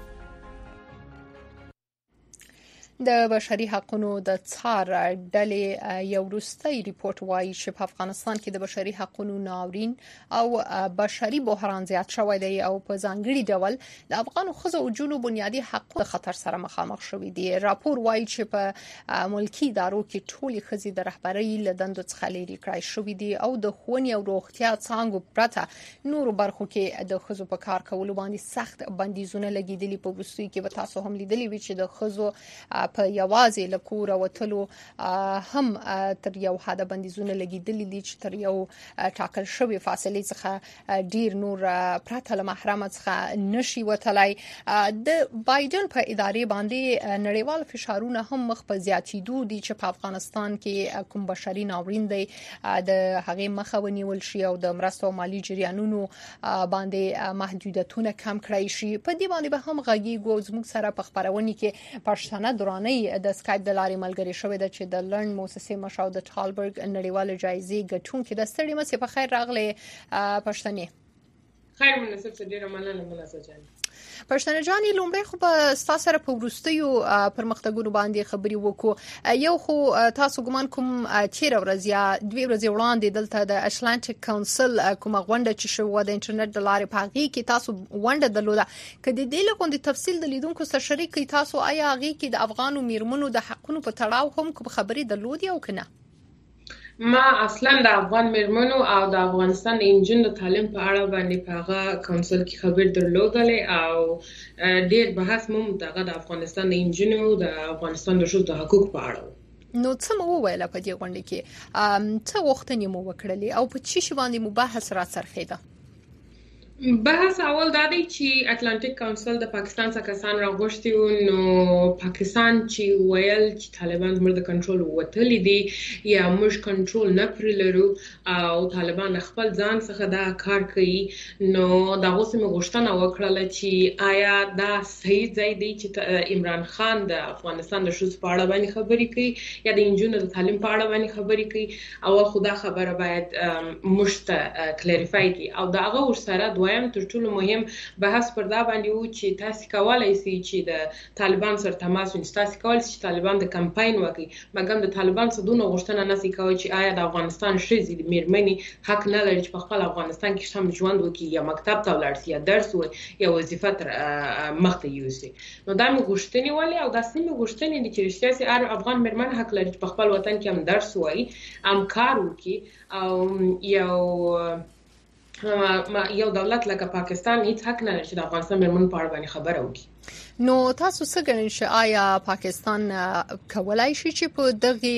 S1: د بشري حقوقو د څار ډلې یو وروستي ریپورت وايي چې په افغانستان کې د بشري حقوقو ناورین او بشري بحران زیات شوی دی او په ځانګړي ډول د افغان ښځو او جنو بنیادي حقوق خطر سره مخامخ شوي دي. راپور وايي چې په ملکي ادارو کې ټولې ښځې د رهبرۍ له دندو څخه لرې کړای شوې دي او د ښوونې او روغتیا څانګو پرته نورو برخو کې د ښځو په کار کولو باندې سخت بندیزونه لګیدلي. په وروستیو کې به تاسو هم لیدلي وي چې د ښځو په یوازې لکور وتلو هم تر یو حد بندیزونه لګیدلي دي چې تر یو ټاکل شوی فاصله څخه ډیر نور پرته له محرم څخه نشي وتلای. د بایدن په ادارې باندې نړیوال فشارونه هم مخ په زیاتېدو دي چې په افغانستان کې کوم بشري ناورین دی د هغې مخه ونیول شي او د مرستو او مالی جریانونو باندې محدودیتونه کم کړای شي. په دې باندې به هم غږیږو. زموږ سره په خبرونه کې پښتانه درانه د سکایپ د لارې ملګری شوې ده چې د لرن موسسې مشاو د ټالبرګ نړیواله جایزې ګټونکې د ستړي مسې په خیر راغلي پښتنې.
S12: خیر مناسب څه ډیره مننه مناسب جان.
S1: پښتنه جانې لومړی خو په تاسو سره په وروستیو پرمختګونو باندې خبري وکړو. یو خو تاسو ګمان کوم چیرې ورځ یا دوی ورځې وړاندې دلته د اتلانټیک کونسل کومه غونډه چې شو د انټرنیټ د لارې په هغه کې تاسو غونډه درلوده کله د دې لغوندې تفصیل د لیدونکو سره شریک کی تاسو آیا هغه کې د افغانو میرمنو د حقونو په تړاو هم کوم خبري درلودي او کنه؟
S12: ما اصلا د افغان میرمنو او د افغانستان د انجونو تعلیم په اړه باندې په هغه کونسل کې خبر درلودلې او ډیر بحث مو دغه د افغانستان د انجونو د افغانستان د ښځو حقوق په اړه
S1: نو څه مو ویل په دې غونډه کې څه وختونه مو وکړلې او په چی شی باندې مباحث را څرخیده
S12: بحث اول دا دی چې اټلانټیک کونسل د پاکستان څخه کسان راغوښتي وو نو پاکستان چې ویل چې طالبان زموږ د کنټرول وتلي دي یا موږ کنټرول نه پرې لرو او طالبان خپل ځان څخه دا کار کوي نو دا اوس موږ غوښتنه وکړه چې آیا دا صحیح ځای دی چې عمران خان د افغانستان د ښځو په اړه باندې خبرې کوي یا د انجونو د تعلیم په اړه باندې خبرې کوي او خدا خبره باید موږ ته کلیریفای کړي او دا هغه ورسره دویم تر ټولو مهم بحث پر دا باندې و چې تاسو کولای شئ چې د طالبان سره تماس ونیسئ تاسو کولای شئ چې طالبان د کمپاین وکړي مګر د طالبان څخه دونه غوښتنه نشي کوي چې آیا د افغانستان ښځې د میرمنې حق نه لري چې په خپل افغانستان کې هم ژوند وکړي یا مکتب ته ولاړ شي یا درس وکړي یا وظیفه تر مخ ته یوسي نو دا موږ غوښتنې ولې او دا سیمه غوښتنې دي چې رښتیا سي افغان میرمن حق لري چې په خپل وطن کې هم درس وایي هم کار وکړي او یو یو دولت لکه پاکستان هیڅ حق نه لري چې د افغانستان میرمنو په اړه باندې خبره وکړي
S1: نو تاسو څه ګڼئ چې آیا پاکستان کولای شي چې په دغه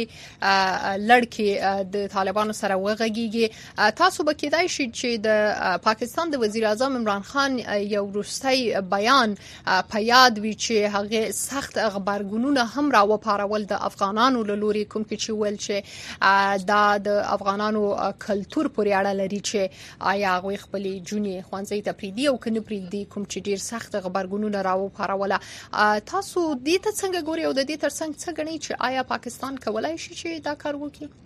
S1: لړ کې د طالبانو سره وغږیږي تاسو به کېدای شي چې د پاکستان د وزیر اعظم عمران خان یو وروستی بیان په یاد وي چې هغه سخت خبرګونونه هم را وپارول د افغانانو له لوري کوم کې چې ول چې دا د افغانانو کلچر پورې اړه لري چې آیا هغه خپل جونې خوانځي ته پریدي او کنه پریدي کوم چې ډیر سخت خبرګونونه را وپارول تاسو دې ته څنګه ګوري او د دې ترڅنګ څه غنئ چې آیا پاکستان کولای شي چې دا کار وکړي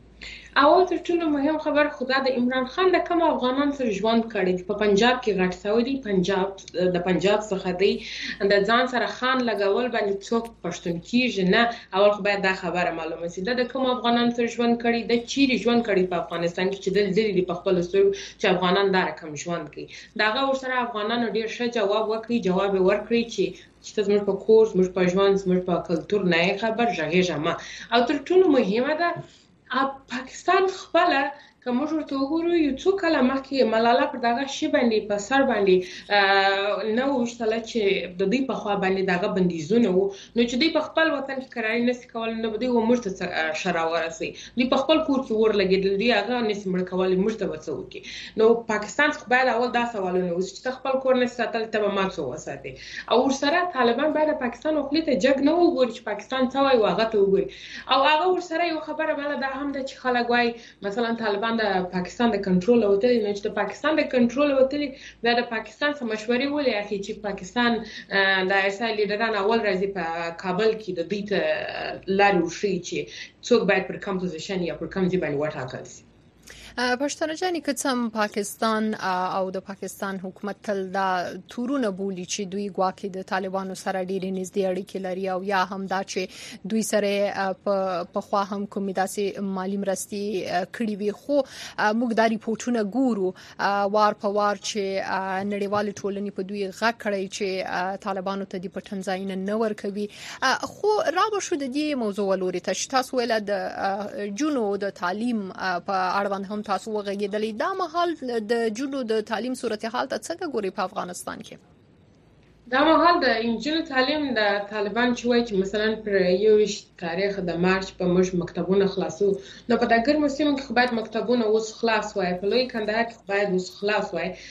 S12: اول تر ټولو مهم خبر خدا د عمران خان د کوم افغانان سره ژوند کړی په پنجاب کې غټ سعودي پنجاب د پنجاب څخه دی د ځان سره خان لګول باندې څوک پښتون کیږي نه اول خو باید دا خبره معلومه شي د کوم افغانان سره ژوند کړی د چیرې ژوند کړی په افغانستان کې چې د دې په خپل ستوري چې افغانان دا رقم ژوند کوي داغه ورسره افغانانو ډیر ښه جواب ورکړي جواب ورکړي چې چې زموږ په کور زموږ په ژوند زموږ په کلچر نه خبر ژغېږه ما او تر ټولو مهمه ده پاکستان خپل کوم ورته وګورو یو څو کله مخکې ملاله پر دغه شی باندې په سر باندې نو وشتل چې د دې په خوا باندې دغه بندیزونه وو نو چې دې په خپل وطن کې قرار نسی کول نو بده و مرته شراورسي دې په خپل کور کې ور لګیدل دی هغه نسی مړ کول مرته وڅو کې نو پاکستان خو باید اول دا سوالونه اوس چې خپل کور نه ساتل ته ما څو وساتي او ورسره طالبان باید پاکستان خپل ته جګ نه وګوري چې پاکستان څه وایي واغه ته وګوري او هغه ورسره یو خبره بل دا هم د چې خلک وایي مثلا طالبان د پاکستان د کنټرول وتلی نه چې د پاکستان د کنټرول وتلی دا د پاکستان سره مشورې ولې اخی چې پاکستان د ایسای لیډران اول راځي په کابل کې د دې ته لارو شي چې څوک باید پر کوم پوزیشن یا پر کوم ځای باندې وټاکل شي
S1: پښتانه جاني که څم پاکستان او د پاکستان حکومت تل دا تورونه بولی چې دوی ګواکې د طالبانو سره ډېرې نږدې اړیکې لري او یا هم دا چې دوی سره په خوا هم کومې داسې مالی مرستې کړې وي خو موږ دا ریپورټونه ګورو وار په وار چې نړیوالې ټولنې په دوی غږ کړی چې طالبانو ته د پټن ځایونه نه ورکوي خو راغو شو د دې موضوع لوري ته چې تاسو ویل د جنو د تعلیم په اړوند هم تاسو وغږیدلې دا مهال د جنو د تعلیم صورتحال ته څنګه ګوري په افغانستان کې
S12: دا مهال د انجینر تعلیم د طالبان چې وایي چې مثلا پر یو تاریخ د مارچ په موږ مکتبونه خلاصو نو په دغه موسم کې باید مکتبونه اوس خلاص وای په لوی کندهار کې باید اوس خلاص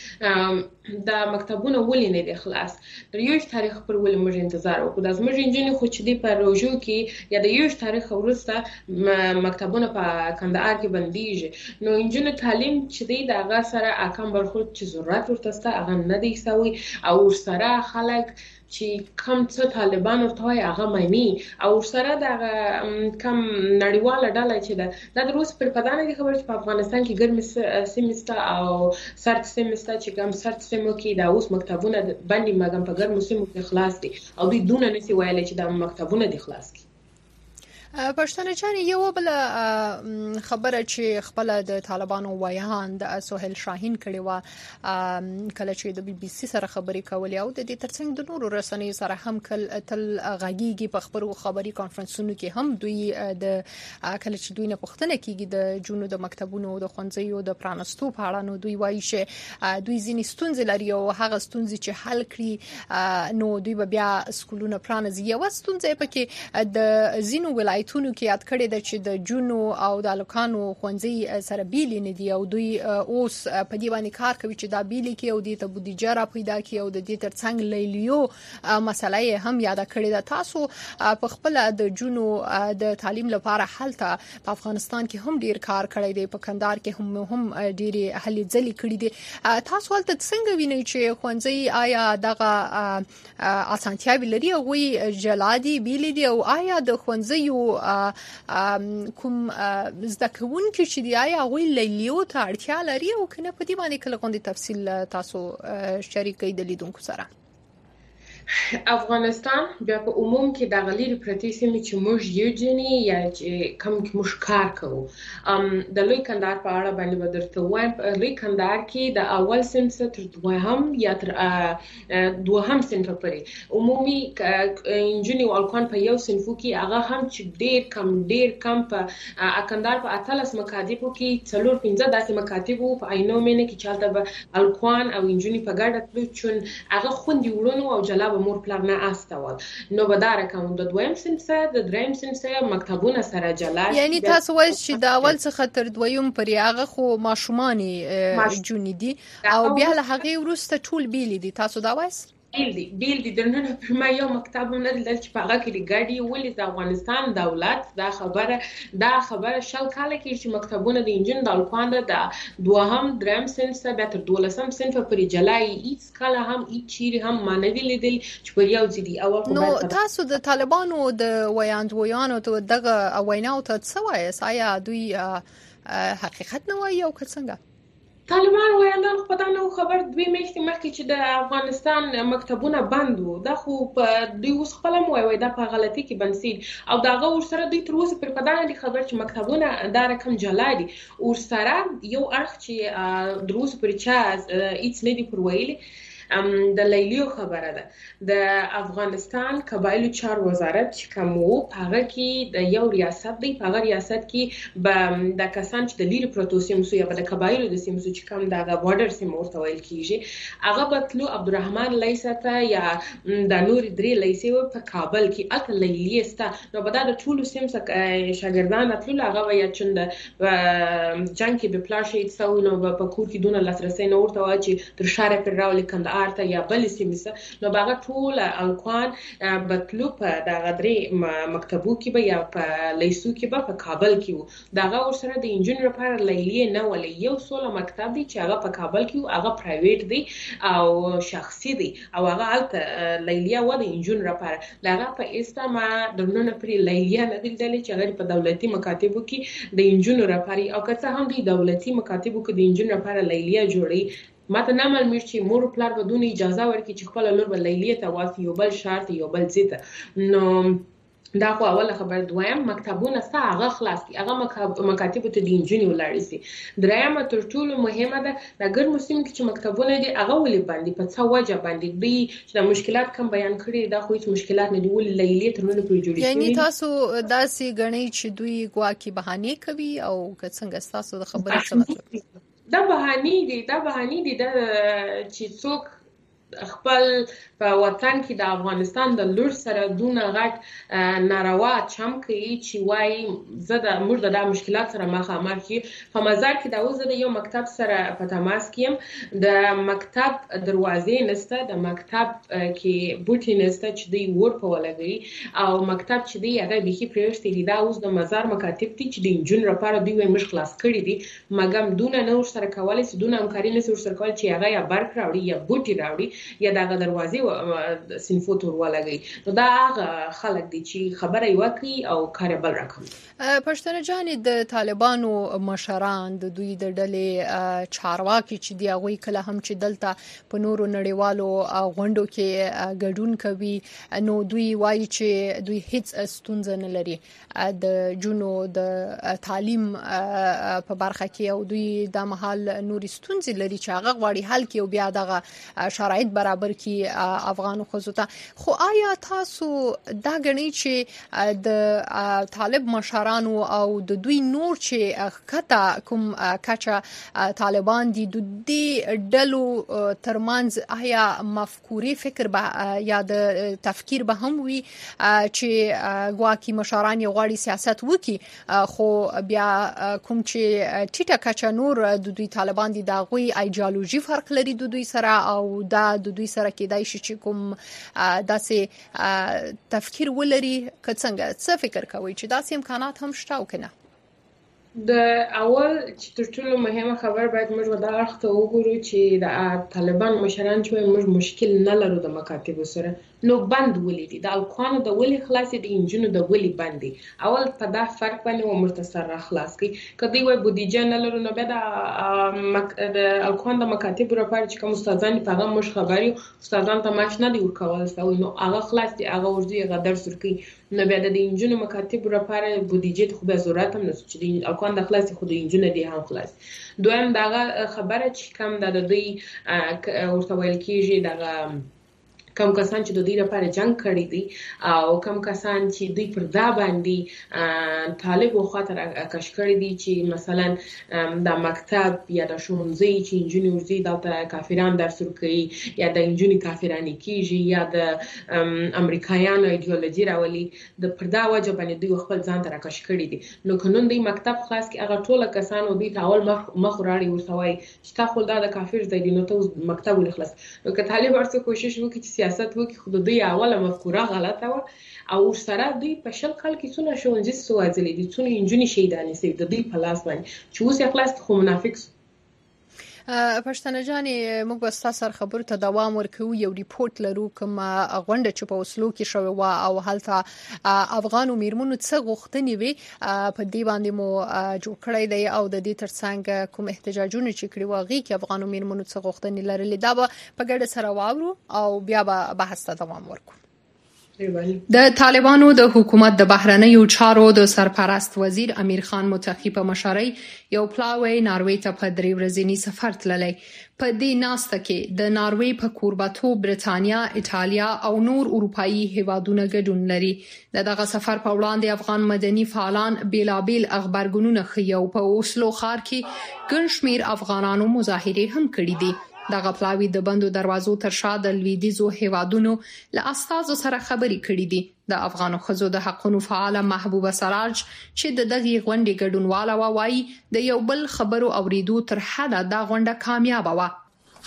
S12: وای دا مکتبونه ولې نه دي خلاص د یو تاریخ پر ولې موږ انتظار وکړو د موږ انجینر خو چې دی په روجو کې یا د یو تاریخ وروسته مکتبونه په کندهار کې بنديږي نو انجینر تعلیم چې دی د هغه سره اکم برخورد چې ضرورت ورته هغه نه دی سوي او سره خلک چې کم څه طالبان ورته هغه مانی او سره د کم نړیواله ډله چې ده د روس پر پدانه دي خبر چې په افغانستان کې ګرم سیمستا او سرد سیمستا چې کم سرد سیمو کې د اوس مکتبونه باندې مګم په ګرم سیمو کې خلاص دي او دوی دونه نسی ویل چې د مکتبونه دي خلاص دي
S1: پښتنه جان یو بل خبره چې خپل د طالبانو وایان د سهیل شاهین کړي و کله چې د بي بي سي سره خبرې کولې او د دې ترڅنګ د نورو رسنیو سره هم کله تل غږیږي په خبرو خبري کانفرنسونو کې هم دوی د کله چې دوی نه پوښتنه کیږي د جنونو د مکتبونو د ښوونځیو د پرانستو په اړه نو دوی وایي چې دوی ځینې ستونزې لري او هغه ستونزې چې حل کړي نو دوی به بیا سکولونه پرانځي یو ستونزې پکې د ځینو ولایتونو کې یاد کړی د چې د جنو او د الکانو خوندزي سره بیل نه دی او دوی اوس په دی باندې کار کوي چې دا بیل کې او د ته بودیجه را پیدا کی او د دې ترڅنګ لیلیو مسله هم یاد کړی دا تاسو په خپل د جنو د تعلیم لپاره حالت په افغانستان کې هم ډیر کار کړی دی په کندهار کې هم هم ډیر هلي ځلې کړی دي تاسو ولته څنګه وینئ چې خوندزي آیا دغه اسانتیاوي لري او وی جلادي بیل دي او آیا د خوندزیو کوم زده کوونکي چې دی آیا غوي لیلیو ته اړتیا لري او کنه په دې باندې کله کوم تفصیل تاسو شریکې د لیدونکو سره
S12: افغانستان بیا په عموم کې د غلیر پرتی سیمه چې موږ یو جنې یا چې کم کې موږ کار کوو ام د لوی کندهار په اړه باندې بدرته وایم لوی کندهار کې د اول صنف تر دوهم یا تر دوهم صنف پورې عمومي انجینری والکان په یو صنفو کې هغه هم چې ډیر کم ډیر کم په کندهار په اتلس مکاتبو کې څلور پنځه داسې مکاتبو په عینو مینه کې چالتہ به الکان او انجینری په ګډه تلو چون هغه خوندي ورونو او جلا مور پلان نه استول نو بداره کوم د دویم صنف د دریم صنف مکتبونه سره جلا
S1: یعنی تاسو وایي چې د اول څخه تر دویم پرې هغه خو ماشومانی جونې دي او بیا له هغه ورسته ټول بیل دي تاسو دا وایي
S12: بیل دی بیل دی درنه په ما یو مکتب نه دل چې په هغه کې لګړی ولې د افغانستان دولت دا خبره دا خبره شل کاله کې چې مکتبونه د انجن د الکوان د دوهم درم صنف به تر دولسم صنف پورې جلای هیڅ کله هم هیڅ چیرې هم مانوي لیدل چې په یو ځدی اول
S1: نو تاسو د طالبانو د ویاندویانو ته دغه ویناو ته څه وایي آیا دوی حقیقت نه وایي او څنګه
S12: طالبان ویاندان خو پتا نه خبر دوی میشتي مخکې چې د افغانستان مکتبونه بند وو دا خو په دوی اوس خپل مو وای دا په غلطي کې بنسید او داغه ورسره دوی تر اوسه پر پدانه دي خبر چې مکتبونه دا رقم جلا دي ورسره یو اړخ چې دروس پر چا هیڅ نه دي پر ویلي د لیلیو خبره ده د افغانستان قبایلو چار وزارت چې کوم وو هغه کې د یو ریاست دی په هغه ریاست کې به د کسان چې د لیری پروتوسیم سو یا د قبایلو د سیمو چې کوم د بارډر سیمو ورته ویل کیږي هغه بتلو عبدالرحمن لیسته یا د نور درې لیسې په کابل کې اته لیلیه ستا نو به د ټولو سیم شاګردان اتلو هغه ویا چې د جنگ کې به پلاشې څو نو په کور کې دونه لاسرسي نه ورته واچي تر شاره پر راولي کنده ارته یا بل سیمه نو باغ ټول الکوان بتلو په د غدري مکتبو کې به یا په لیسو کې به په کابل کې وو دغه ورسره د انجینر لپاره لیلیه نه ولې یو سوله مکتب دی چې هغه په کابل کې هغه پرایویټ دی او شخصي دی او هغه الته لیلیه و د انجینر لپاره دغه په استما درنه پر لیلیه نه دل چې هغه په دولتي مکاتبو کې د انجینر لپاره او که څه هم د دولتي مکاتبو کې د انجینر لپاره لیلیه جوړي ماته نه معلوم چې مور پلار بدون اجازه ورکړي چې خپل لور به لیلیه ته واسي یو بل شرط یو بل زیته نو دا خو اوله خبر دویم مکتبونه ستا هغه خلاص کی هغه مکاتب ته د انجینری ولاړ سي دریم تر ټولو مهمه ده د ګرمو سیمو کې چې مکتبونه دي هغه ولې باندې په څه وجه باندې دي چې د مشکلات کم بیان کړي دا خو هیڅ مشکلات نه دي ولې لیلیه تر نن پورې جوړې
S1: یعنی تاسو داسې غنی چې دوی ګواکي بهانه کوي او که څنګه تاسو د خبرې څه مطلب
S12: دا بهاني دي دا بهاني دي دا چې څوک خپل په وطن کې د افغانستان د لور سره دونه غټ ناروا چم کوي چې وای زه د موږ د مشکلات سره مخامخ کی په مزار کې دا اوس د یو مکتب سره په تماس کیم د مکتب دروازې نسته د مکتب کې بوټي نسته چې دی ور په ولګي او مکتب چې دی هغه به کې پرېشتي دی دا اوس د مزار مکاتب تی چې د انجن لپاره دی وای مش خلاص کړی دي مګم دونه نور سره کولای چې دونه همکاري نه سره کول چې هغه یا برک راوړي یا بوټي راوړي یا د دروازې سینفو تور ولګي. نو دا هغه خلک دي چې خبره یې وکړي او کار بل رقم.
S1: پښتنه جان د طالبانو مشران د دوی د ډلې چارواکي چې دی هغه کله هم چې دلته په نورو نړیوالو غونډو کې ګډون کوي نو دوی وایي چې دوی هیڅ ستونزه نه لري د جنو د تعلیم په برخه کې او دوی د محل نوري ستونزې لري چې هغه غواړي حل کړي او بیا دغه شرایط برابر کړي افغانو خزو ته. خو آیا تاسو دا غنئ چې د طالب مشرانو او د دوی نور چې کته کوم کچا طالبان دي د دې ډلو ترمنځ آیا مفکوري فکر به یا د تفکیر به هم وي چې ګواکي مشران یې غواړي سیاست وکړي خو بیا کوم چې ټیټه کچا نور د دوی طالبان دي د غوي ایدئولوژي فرق لري د دوی سره او دا د دوی سره کېدای شي چې کوم داسې تفکیر ولري که څنګه څه فکر کوي چې داسې امکانات هم شته او کنه؟
S12: د اول چې تر ټولو مهمه خبر باید موږ دا اړخ ته وګورو چې د طالبان مشران چې موږ مشکل نه لرو د مکاتب سره نو بند ولې دي د الکوانو د ولې خلاصې دي انجنونو د ولې باندې اول په دا فرق باندې و مرتسر را خلاص کی کدی وای بودیجه نه لرو نو بیا د الکوان د مکاتب لپاره چې کوم استادان په هغه مش خبري استادان ته ماش نه دی ورکول سوي نو هغه خلاص دي هغه ورځي هغه درس ورکي نو بیا د انجنونو مکاتب لپاره بودیجه خو به ضرورت هم نه چې د الکوان د خلاص خو د انجنونو دی هم خلاص دویم دغه خبره چې کم د دوی ورته ویل کیږي دغه کم کسان چې د دې لپاره جنگ کړی دي او کم کسان چې دوی پر دا باندې طالب او خاطر کش کړی دي چې مثلا د مکتب یا د ښوونځي چې انجنیر ورځي د کافرانو درس ورکوي یا د انجنیر کافرانی کیږي یا د امریکایانو ایدئولوژي راولي د پر دا وجه باندې دوی خپل ځان ته کش کړی دي نو قانون دی مکتب خاص کې هغه ټول کسان او دوی تاول مخ راړي ورسوي چې تا خو دا د کافر ځای دی نو ته مکتب ولخلاص نو که طالب ورته کوشش وکړي چې سیاست وکړي خو دوی اوله مفکوره غلطه و او سره دوی په شل کال کې څونه ښوونځي سوځلي دي څونه انجونې شهیدانې سوي د دوی په لاس باندې چې اوس یې خلاص خو منافق
S1: پښتنه جانې موږ به ستاسو سره خبرو ته دوام ورکوو یو ریپورت لرو کوم غونډه چې په اوسلو کې شوې و او هلته افغانو میرمنو څه غوښتنې وي په دې باندې مو جوړ کړی دی او د دې ترڅنګ کوم احتجاجونه چې کړي واغې کې افغانو میرمنو څه غوښتنې لرلې دا به په ګډه سره واورو او بیا به بحث ته دوام ورکوو. د طالبانو د حکومت د بهرنیو چارو د سرپرست وزیر امیر خان متقی په مشرۍ یو پلاوی ناروې ته په درې ورځنی سفر تللی. په دې ناسته کې د ناروې په کوربتوب برتانیا، ایټالیا او نور اروپایي هیوادونه ګډون لري. د دغه سفر په وړاندې افغان مدني فعالان بیلابیل خبرګونونه ښیي او په اوسلو ښار کې ګڼ شمېر افغانانو مظاهرې هم کړې دي. دغه پلاوی د بندو دروازو تر شا د لویدیځو هیوادونو له استازو سره خبرې کړې دي. د افغانو ښځو د حقونو فعاله محبوبه سراج چې د دغې غونډې ګډونواله وه وایي د یو بل خبرو اوریدو تر حده دا غونډه کامیابه وه.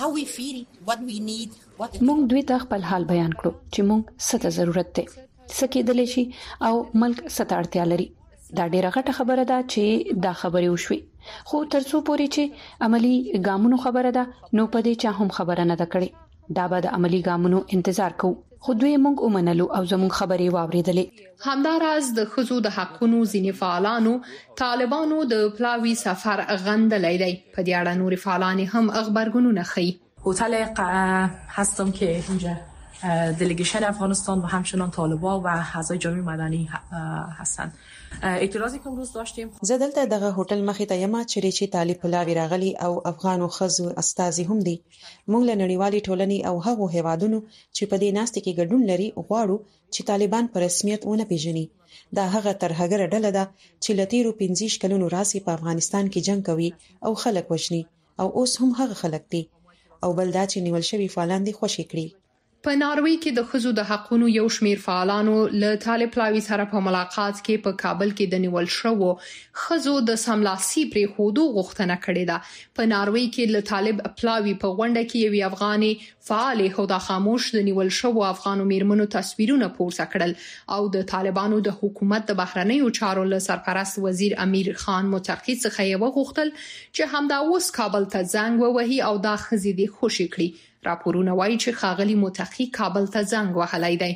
S13: موږ دوی ته خپل حال بیان کړو چې موږ څه ته ضرورت دی څه کېدلی شي او ملک څه ته اړتیا لري. دا ډیره غټه خبره ده چې دا خبرې وشوي خو ترڅو پورې چې عملی ګامونو خبره ده نو په دې چا هم خبره نه ده کړې. دا به د عملی ګامونو انتظار کوو خو دوی موږ ومنلو او زموږ خبرې واوریدلې.
S1: همداراز د ښځو د حقونو ځینې فعالانو طالبانو د پلاوی سفر غندلی دی. په دې اړه نور فعالان هم خبرګونونه ښیي.
S14: هتل هستم که اینجا دلیگیشن افغانستان و همچنان طالبان و اعضای جامعه مدنی هستند. اعتراضی که امروز داشتیم
S15: زه دلته دغه هوټل مخې ته یم چې چې طالب پلاوی راغلي او افغان او خزو استازي هم دي. موږ له نړیوالې ټولنې او هغو هیوادونو چې په دې ناستې کې ګډون لري غواړو چې طالبان په رسمیت ونه پیژني. دا هغه ترهګره ډله ده چې لتیرو پنځه کلونو راسي په افغانستان کې جنگ کوي او خلک وژني او اوس هم هغه خلک دي او بل دا چې نیول شوی فعالان دي خوشي کړي.
S1: په ناروې کې د ښځو د حقونو یو شمېر فعالانو له طالب پلاوي سره په ملاقات کې په کابل کې د نیول شوو ښځو د سملاسي پرېښودو غوښتنه کړې ده. په ناروې کې له طالب پلاوي په غونډه کې یوې افغانې فعالې هدا خاموش د نیول شوو افغانو میرمنو تصویرونه پورته کړل او د طالبانو د حکومت د بهرنیو چارو له سرپرست وزیر امیر خان متقی څخه یې وغوښتل چې همدا اوس کابل ته زنګ ووهي او دا ښځې دې خوشي کړي. راپورونه وایي چې ښاغلي متقی کابل ته زنګ وهلی دی.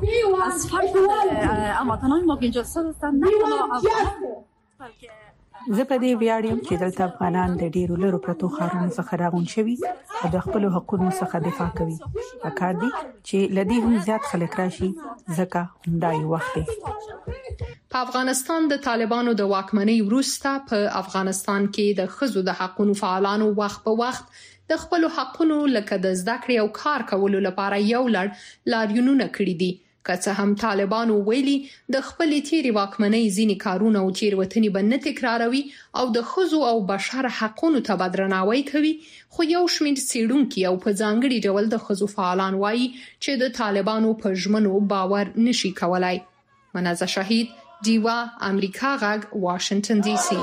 S16: زه په دې ویاړم چې دلته افغانان د ډیرو لرو پرتو ښارونو څخه راغون شوي او د خپل حقوقو څخه دفاع کوي. پکار دي چې لدی هم زیات خلک راشي ځکه همدا یو وخت دی.
S1: په افغانستان د طالبانو د واکمنۍ وروسته په افغانستان کې د ښځو د حقوقو فعالانو وخت په وخت د خپل حقوقو لکه د زده کړې او کار کولو لپاره یو لړ لاریونونه کړي دي. که څه هم طالبانو ویلي د خپلې تیرې واکمنۍ ځینې کارونه او تېروتنې به نه تکراروي او د ښځو او بشر حقوقو ته به درناوی کوي، خو یو شمېر څېړونکي او په ځانګړي ډول د ښځو فعالان وایي چې د طالبانو په ژمنو باور نشي کولای. منازه شهید، ډیوا، امریکا غږ، واشنگټن ډي سي.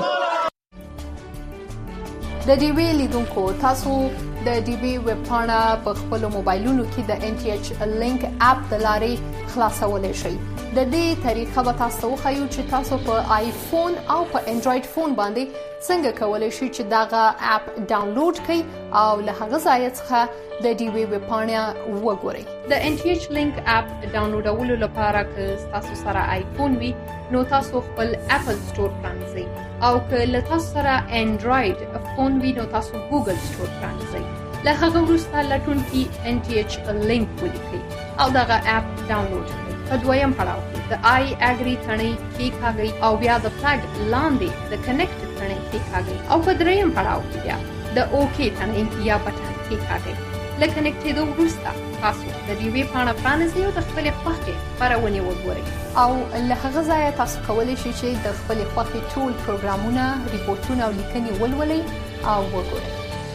S1: د ډیوی لیدونکو، تاسو د ډیوی ویب پاڼه په خپل موبایلونو کې د ان ټي ایچ لینک اپ د لارې خلاصولای شئ. د دې طریقه به تاسو وښایو چې تاسو په آیفون او په انډراید فون باندې څنګه کولای شئ چې داغه اپ ډاونلوډ کړئ او له هغه ځای څخه د ډیوی ویب پاڼه وګورئ. د ان ټي ایچ لینک اپ ډاونلوډولو لپاره که تاسو سره آیفون وي نو تاسو خپل اپل سٹور پرانځئ او که له تاسو سره انډراید فون وي نو تاسو ګوګل سٹور پرانځئ. له هغه وروسته لټون کې ان ټي ایچ لینک ولیکئ او دغه اپ ډاونلوډ کړئ. په دویم پړاو کې د آی اګری تڼۍ کېکاږئ او بیا د فلګ لاندې د کنیکټ تڼۍ کېکاږئ او په دریم پړاو کې بیا د اوکې تڼۍ یا بټن کېکاږئ. له کنیکټېدو وروسته تاسو د ډیوی پاڼه پرانیزئ او د خپلې خوښې خپرونې وګورئ او له هغه ځایه تاسو کولی شئ چې د خپلې خوښې ټول پروګرامونه، ریپورتونه او لیکنې ولولئ او وګورئ.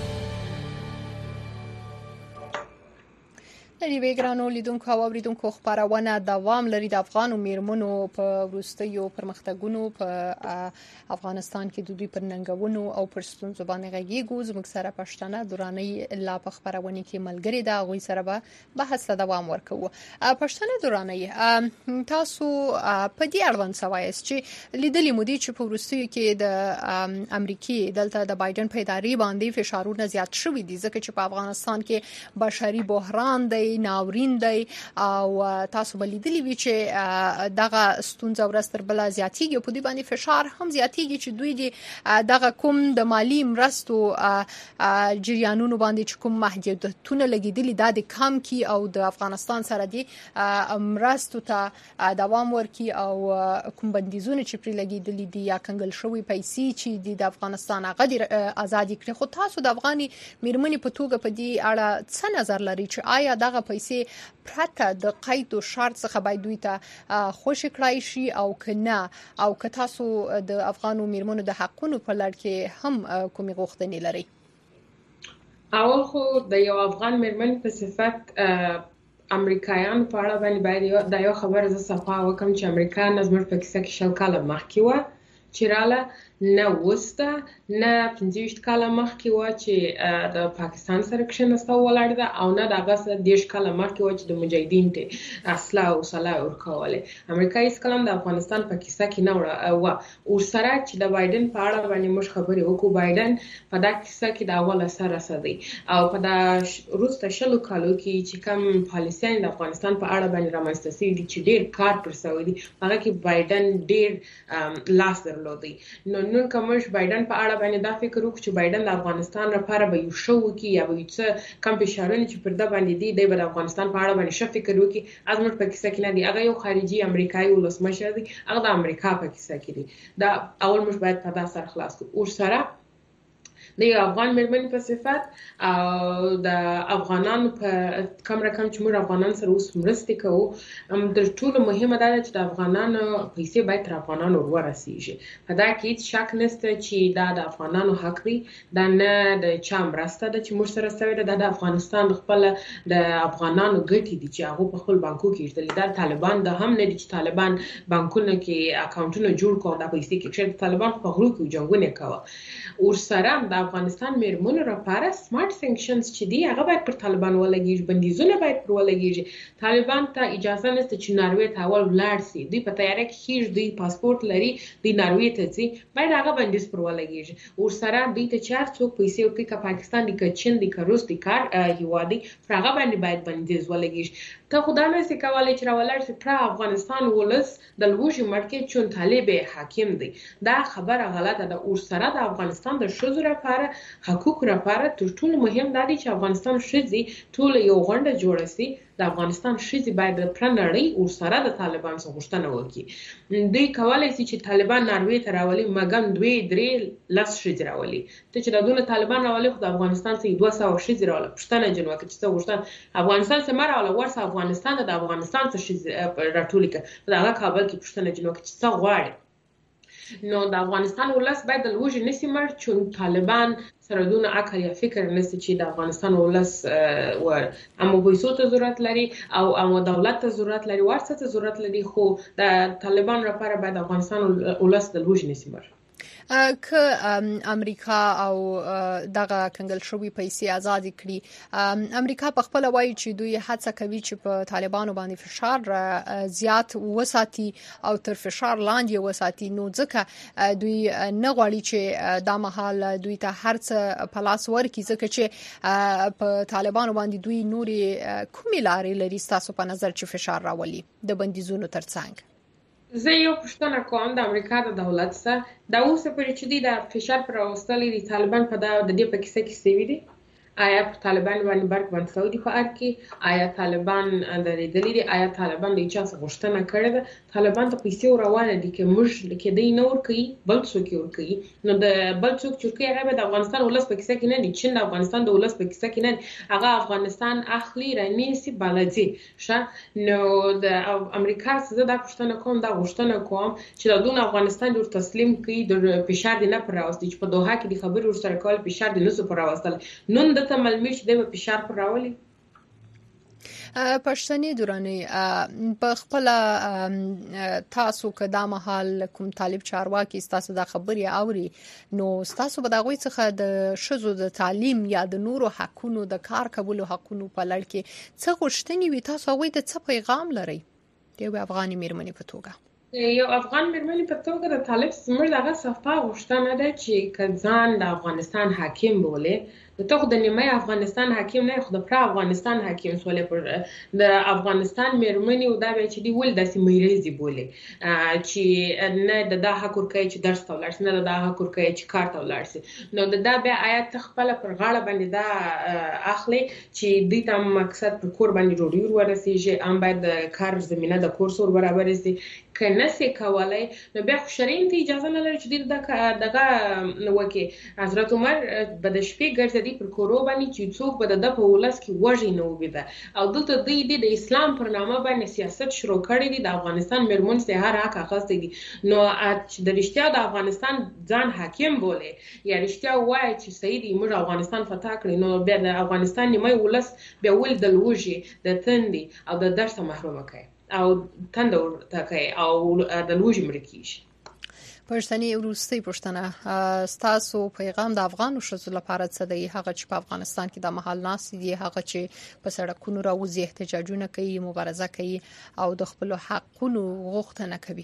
S1: د ډیوی ګرانو لیدونکو او اوریدونکو خبرونه دوام لري. د افغان میرمنو په وروستیو پرمختګونو په افغانستان کې د دوی پر ننګونو او پر ستونزو باندې غږیږو. زموږ سره پښتنه دوراني لا په خبرونه کې ملګری ده، غوي سره به بحث ته دوام ورکوو. پښتنه دوراني تاسو په دې اړوند سوایس چې لیدلې مودي چې په وروستیو کې د امریکای دلته د بایدن په ادارې باندې فشارونه زیات شوي دي ځکه چې په افغانستان کې بشري بحران دی، ناورین دی او تاسو بل لیدلی وی چې دغه ستونزه ورستر بل زیاتیږي او په دې باندې فشار هم زیاتیږي چې دوی دغه کوم د مالی مرستو جریانونو باندې چې کوم محدودیتونه لګیدلي دا د کم کی او د افغانستان سره دی مرستو ته دوام ورکي او کوم بندیزونه چې پر لګیدلي دي یا کنګل شوی پیسې چې د افغانستان هغه د ازادي کړي. خو تاسو د افغاني میرمنې په توګه په دې اړه څه نظر لري چې آیا دغه پیسې پرته د قید او شرط څخه باید دوی ته خوش کړای شي او کنه او که تاسو د افغانو میرمنو د حقونو په لړ کې هم کومې غوښتنې لري؟
S12: اول خو د یو افغان میرمن په صفت امریکایان په اړه باندې باید دا یو خبره زه صفا وکم چې امریکا نظم په کیسه کې شل کاله مخکې و چې رااله نه وسته نه پنځه کاله مخکې و چې د پاکستان سره کښینسته ولاړ ده او نه دغه سره دیش کاله مخکې و چې د مجاهدین ته اصله او صلاح ورکوله. امریکا هیڅ کلم د افغانستان په کیسه کې نه وړه او ور سره چې د بایدن په اړه باندې موږ خبرې وکړو. بایدن په دا کیسه کې د اوله سره رسېدی او په دا روسته شلو کالو کې چې کوم پالیسیان د افغانستان په اړه باندې رامنځته شوي دي چې ډېر کار پر شوی دی هغه کې بایدن ډېر لاس درلودي. نو نن کومش بایدن په اړه باندې دا فکر وکړو چې بایدن د افغانستان لپاره به یو شو وکي یا به څه کم فشارونه چې پر د باندې دی د افغانستان په اړه باندې ښه فکر وکي. ازمت په کیسه کې نه دی، هغه یو خارجي امریکایي ولسمشر دی، هغه د امریکا په کیسه کې دی. دا اول مش باید په داسر خلاص او سره د افغان میرمن په صفت او د افغانانو په کم رقم چې موږ افغانان سره اوس مرسته کوو د ټولو مهمه ده چې د افغانانو پیسې باید تر افغانانو ورسیږي. په دا کې هیڅ شک نشته چې دا د افغانانو حق دی، دا نه د چا مرسته ده چې موږ سره سوي ده، د افغانستان خپل د افغانانو ګټې دي چې هغه په خپل بانکو کې ایښودل. دا طالبان د هم نه دي چې طالبان بانکونو کې اکاونټونه جوړ کړي دا پیسې کې چې طالبان په غلو کې جنگونه کوي. او سره د د افغانستان میرمنو لپاره سمارټ سانکشنز چې دی هغه باید پر طالبان ولګیږي، بندیزونه باید پر ولګیږي. طالبان ته اجازه نشته چې ناروې ته اول ولاړ سي، دوی په تیاره کې خیر دوی پاسپورت لري، دوی ناروې ته ځي، باید هغه بندیز پر ولګیږي. ورسره دوی ته چار څوک پیسې ورکړي که پاکستان دی که چین دی که روس دی کار هیواد دی پر هغه باندې باید بندیز ولګیږي. ته خو دا نشي کولی چې راولاړ شي پر افغانستان ولس د لوږې مړ کړي چون طالب حاکم دی. دا خبره غلطه ده. ورسره د افغانستان د ښځو لپاره حقوق لپاره تر ټولو مهم دا دی چې افغانستان ښځې ټول یو غونډه جوړه سي. د افغانستان ښځې باید پر نړۍ ورسره د طالبان څخه غوښتنه وکړي. دوی کولی شي چې طالبان ناروې ته راولي مګم دوی درې لس ښځې راولي. ته چې دا دونه طالبان راولي خو د افغانستان څخه دوه سوه ښځې راوله. پوښتنه جن وکړه چې څه غوښتنه افغانستان څخه مه راوله، ورسه افغانستان ته د افغانستان څخه ښځې راټولې کړه. په دغه کابل کې پوښتنه جن وکړه چې څه غواړي. نو د افغانستان ولس باید د لوږې نشي مړ چون طالبان سره دونه عقل یا فکر نشي چې د افغانستان ولس ور اما پیسو ته ضرورت لري او اما دولت ته ضرورت لري، ورڅ ته ضرورت لري، خو د طالبان لپاره باید افغانستان ولس د لوږې نشي مړ.
S1: که امریکا او دغه کنګل شوی پیسې آزاد کړي، امریکا په خپل وایي چې دوی هڅه کوي چې په طالبانو باندې فشار زیات وساتي او تر فشار لاندې وساتي. نو ځکه دوی نه غواړي چې دا مهال دوی ته هرڅه په لاس ورکړي، ځکه چې په طالبانو باندې دوی نوري کومې لارې لري ستاسو په نظر چې فشار راولي د بندیزونو ترڅنګ؟
S12: زه یو پوښتنه کوم د امریکا د دولت څخه، دا اوسه پرې چې دی د فشار پر راوستلې دي طالبان په دا د دې په کیسه کې سوي دي. آیا طالبان باندې برق باندې سعودي په ار کې آیا طالبان درېدلې دي؟ آیا طالبان د چا څخه غوښتنه کړې ده؟ طالبان ته پیسې روانه دي چې موږ کې دی نه ورکوي بل څوک یې ورکوي. نو د بل څوک چې کوي هغه د افغانستان ولس په کیسه کې نه دي، چین د افغانستان د ولس په کیسه کې نه دي، هغه افغانستان اخلي رانیسي بلدي ښه. نو د امریکا څخه دا پوښتنه کوم دا غوښتنه کوم چې د دون افغانستان ور تسلیم کړي، د فشار دی نه پر راوستي چې په دوحه کې د خبرو ورسره کول فشار دی نه سو پر راوستل. نن د تملمي چې د فشار پر راولي.
S1: پښتني دوراني په خپل تاسو که دا مهال کوم طالب چارواکي تاسو دا خبري اوري، نو تاسو به دا غوي څخه د شذو د تعلیم یا د نورو حقونو د کار کولو حقونو په لړ کې څه غوښتنې وي، تاسو غوي د څه پیغام لري د افغاني میرمنې په توګه؟
S12: یو افغان میرمنې په توګه د طالب زموږ دغه صفه غوښتنه ده چې کزان د افغانستان حاکم بوله، ته خو د نیمه افغانستان حاکم نه خو د پر افغانستان حاکم سولې پر د افغانستان میرمنې او دا به چې دی ول داسې مېریزي بوله چې نه د دا حق ورکوي چې درس ته ولاړ شي، نه د دا حق ورکوي چې کار ته ولاړ شي. نو د دا بیا آیات خپل پر غاړه باندې دا اخلي چې دوی ته مقصد پر کور باندې ډوډۍ ورسیږي، ام باید د کار زمينه د کور سور برابر شي. کنه سي کولای نو بیا شرعي ته اجازه نه لري چې د دغه وکي. حضرت عمر به د شپې ګرځي پر کورو باندې چې څوک به د په ولس کې وژي نه وبده او دلته دوی د اسلام پر نامه باندې سیاست شروع کړی دی. د افغانستان میرمن سه هر حق اخیستی دي. نو چې د رښتیا د افغانستان ځان حاکم بوله یا رښتیا وایي چې سید موږ افغانستان فتح کړی، نو بیا د افغانستان نیمه ولس بیا ول د لوږې د تندي او د درس محروم کوي او تند ورته کوي او د لوږې مړ کیږي.
S1: پښتني وروستي پښتنه ستاسو پیغام د افغان شذو لپاره څه دی؟ هغه چې په افغانستان کې د محل ناس دي، هغه چې په سړکونو راوځي، احتجاجونه کوي، مبارزه کوي او د خپل حقونو غوښتنه کوي.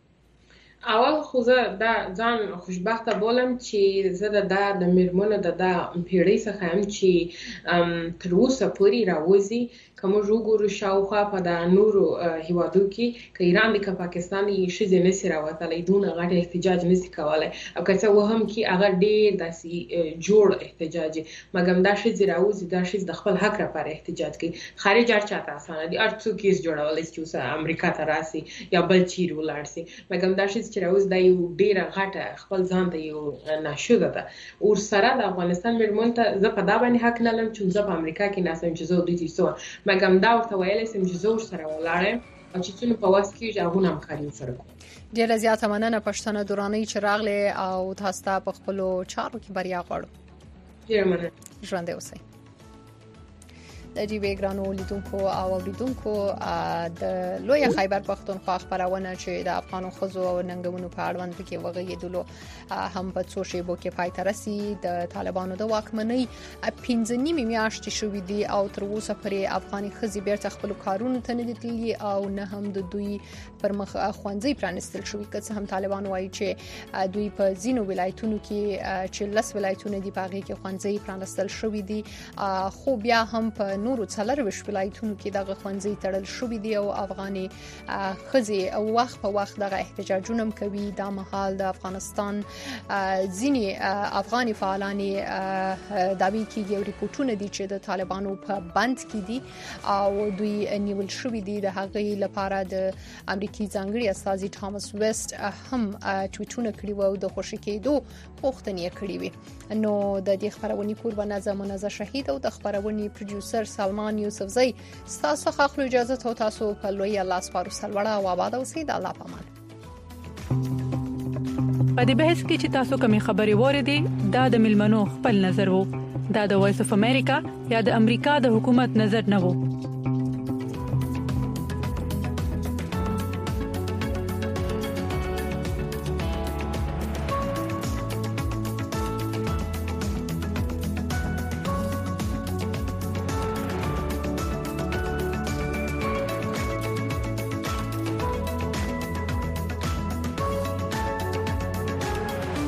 S12: اول خو زه دا ځان خوشبخته بولم چې زه د د میرمنو د د پیړۍ څخه هم چې تر اوسه پورې راوځي. کوم وګورو شاوخوا په د نورو هیوادو کې که ایران دی که پاکستان یې ښځې نشي راوتلی، دونه غټ احتجاج نشي کولی او که څه وهم کې هغه ډېر داسې جوړ احتجاج مګم دا ښځې راوځي، دا ښځې د خپل حق لپاره احتجاج کوي. خارج هر چاته اسانه دي، هر څوک یې جوړولی چې اوس امریکا ته راسي یا بل چیرې ولاړ سي، مګم دا ښځې چې راوځي دا یو ډېره غټه خپل ځان ته یو ناشوده ده. ورسره د افغانستان میرمن ته زه په دا باندې حق نه لرم چې زه په امریکا کې ناستم چې زه دوی ته څه مګم دا ورته ویلی سم چې زه ورسره ولاړم او چې څونه په وس کې هغونه همکاري ورسره کوم.
S1: ډېره زیاته مننه پښتنه دوراني چې راغلی او تاسو ته په خپلو چارو کې بریا غواړو.
S12: ډېره مننه.
S1: ژوندی اوسئ. د جیبې ګرانو لیدونکو او اوریدونکو د لوی خیبر پختونخوا خبرونه چې د افغان خزو او ننګونو په اړوند کې وغږیدلو هم په څو شیبو کې پای ته رسي. د طالبانو د واکمنۍ پنځه نیمه میاشتې شوې دي او تر اوسه پرې افغاني خزي بیرته خپل کارونه ته نه دي او نه هم د دوی پر مخ خوانځي پرانستل شوې. که څه هم طالبان وایي چې دوی په زینو ولایتونو کې چې لس ولایتونه دي په هغه کې خوانځي پرانستل شوې دي، خو بیا هم په نورو څلرويش ولایتونو کې دغه خوانځي تړل شوې دي او افغاني خزي او وخت په وخت دغه احتجاجونه کوي. د مهال د افغانستان ځینی افغاني فعالان داوی کوي او ریپورتونه دي چې د طالبانو په بند کې دي او دوی نیول شوې دي. د هغه لپاره د امریکایي ځانګړي استاذ ټامس ویست هم ټویټونه کړي وو د خوشی کېدو غوښتنې کړې وي. نو د دې خبرونې کوربانه زمونږه شهید او د خبرونې پروډوسر سلمان یوسفزئی تاسو خپل اجازه ته تاسو په لوی الله سپارو سلوړه او آباد اوسئ. د الله پامان.
S11: په دې بحث کې چې تاسو کومې خبرې وریدي دا د ملمنو خپل نظر وو. دا د وایس اف امریکا یا د امریکا د حکومت نظر نه وو.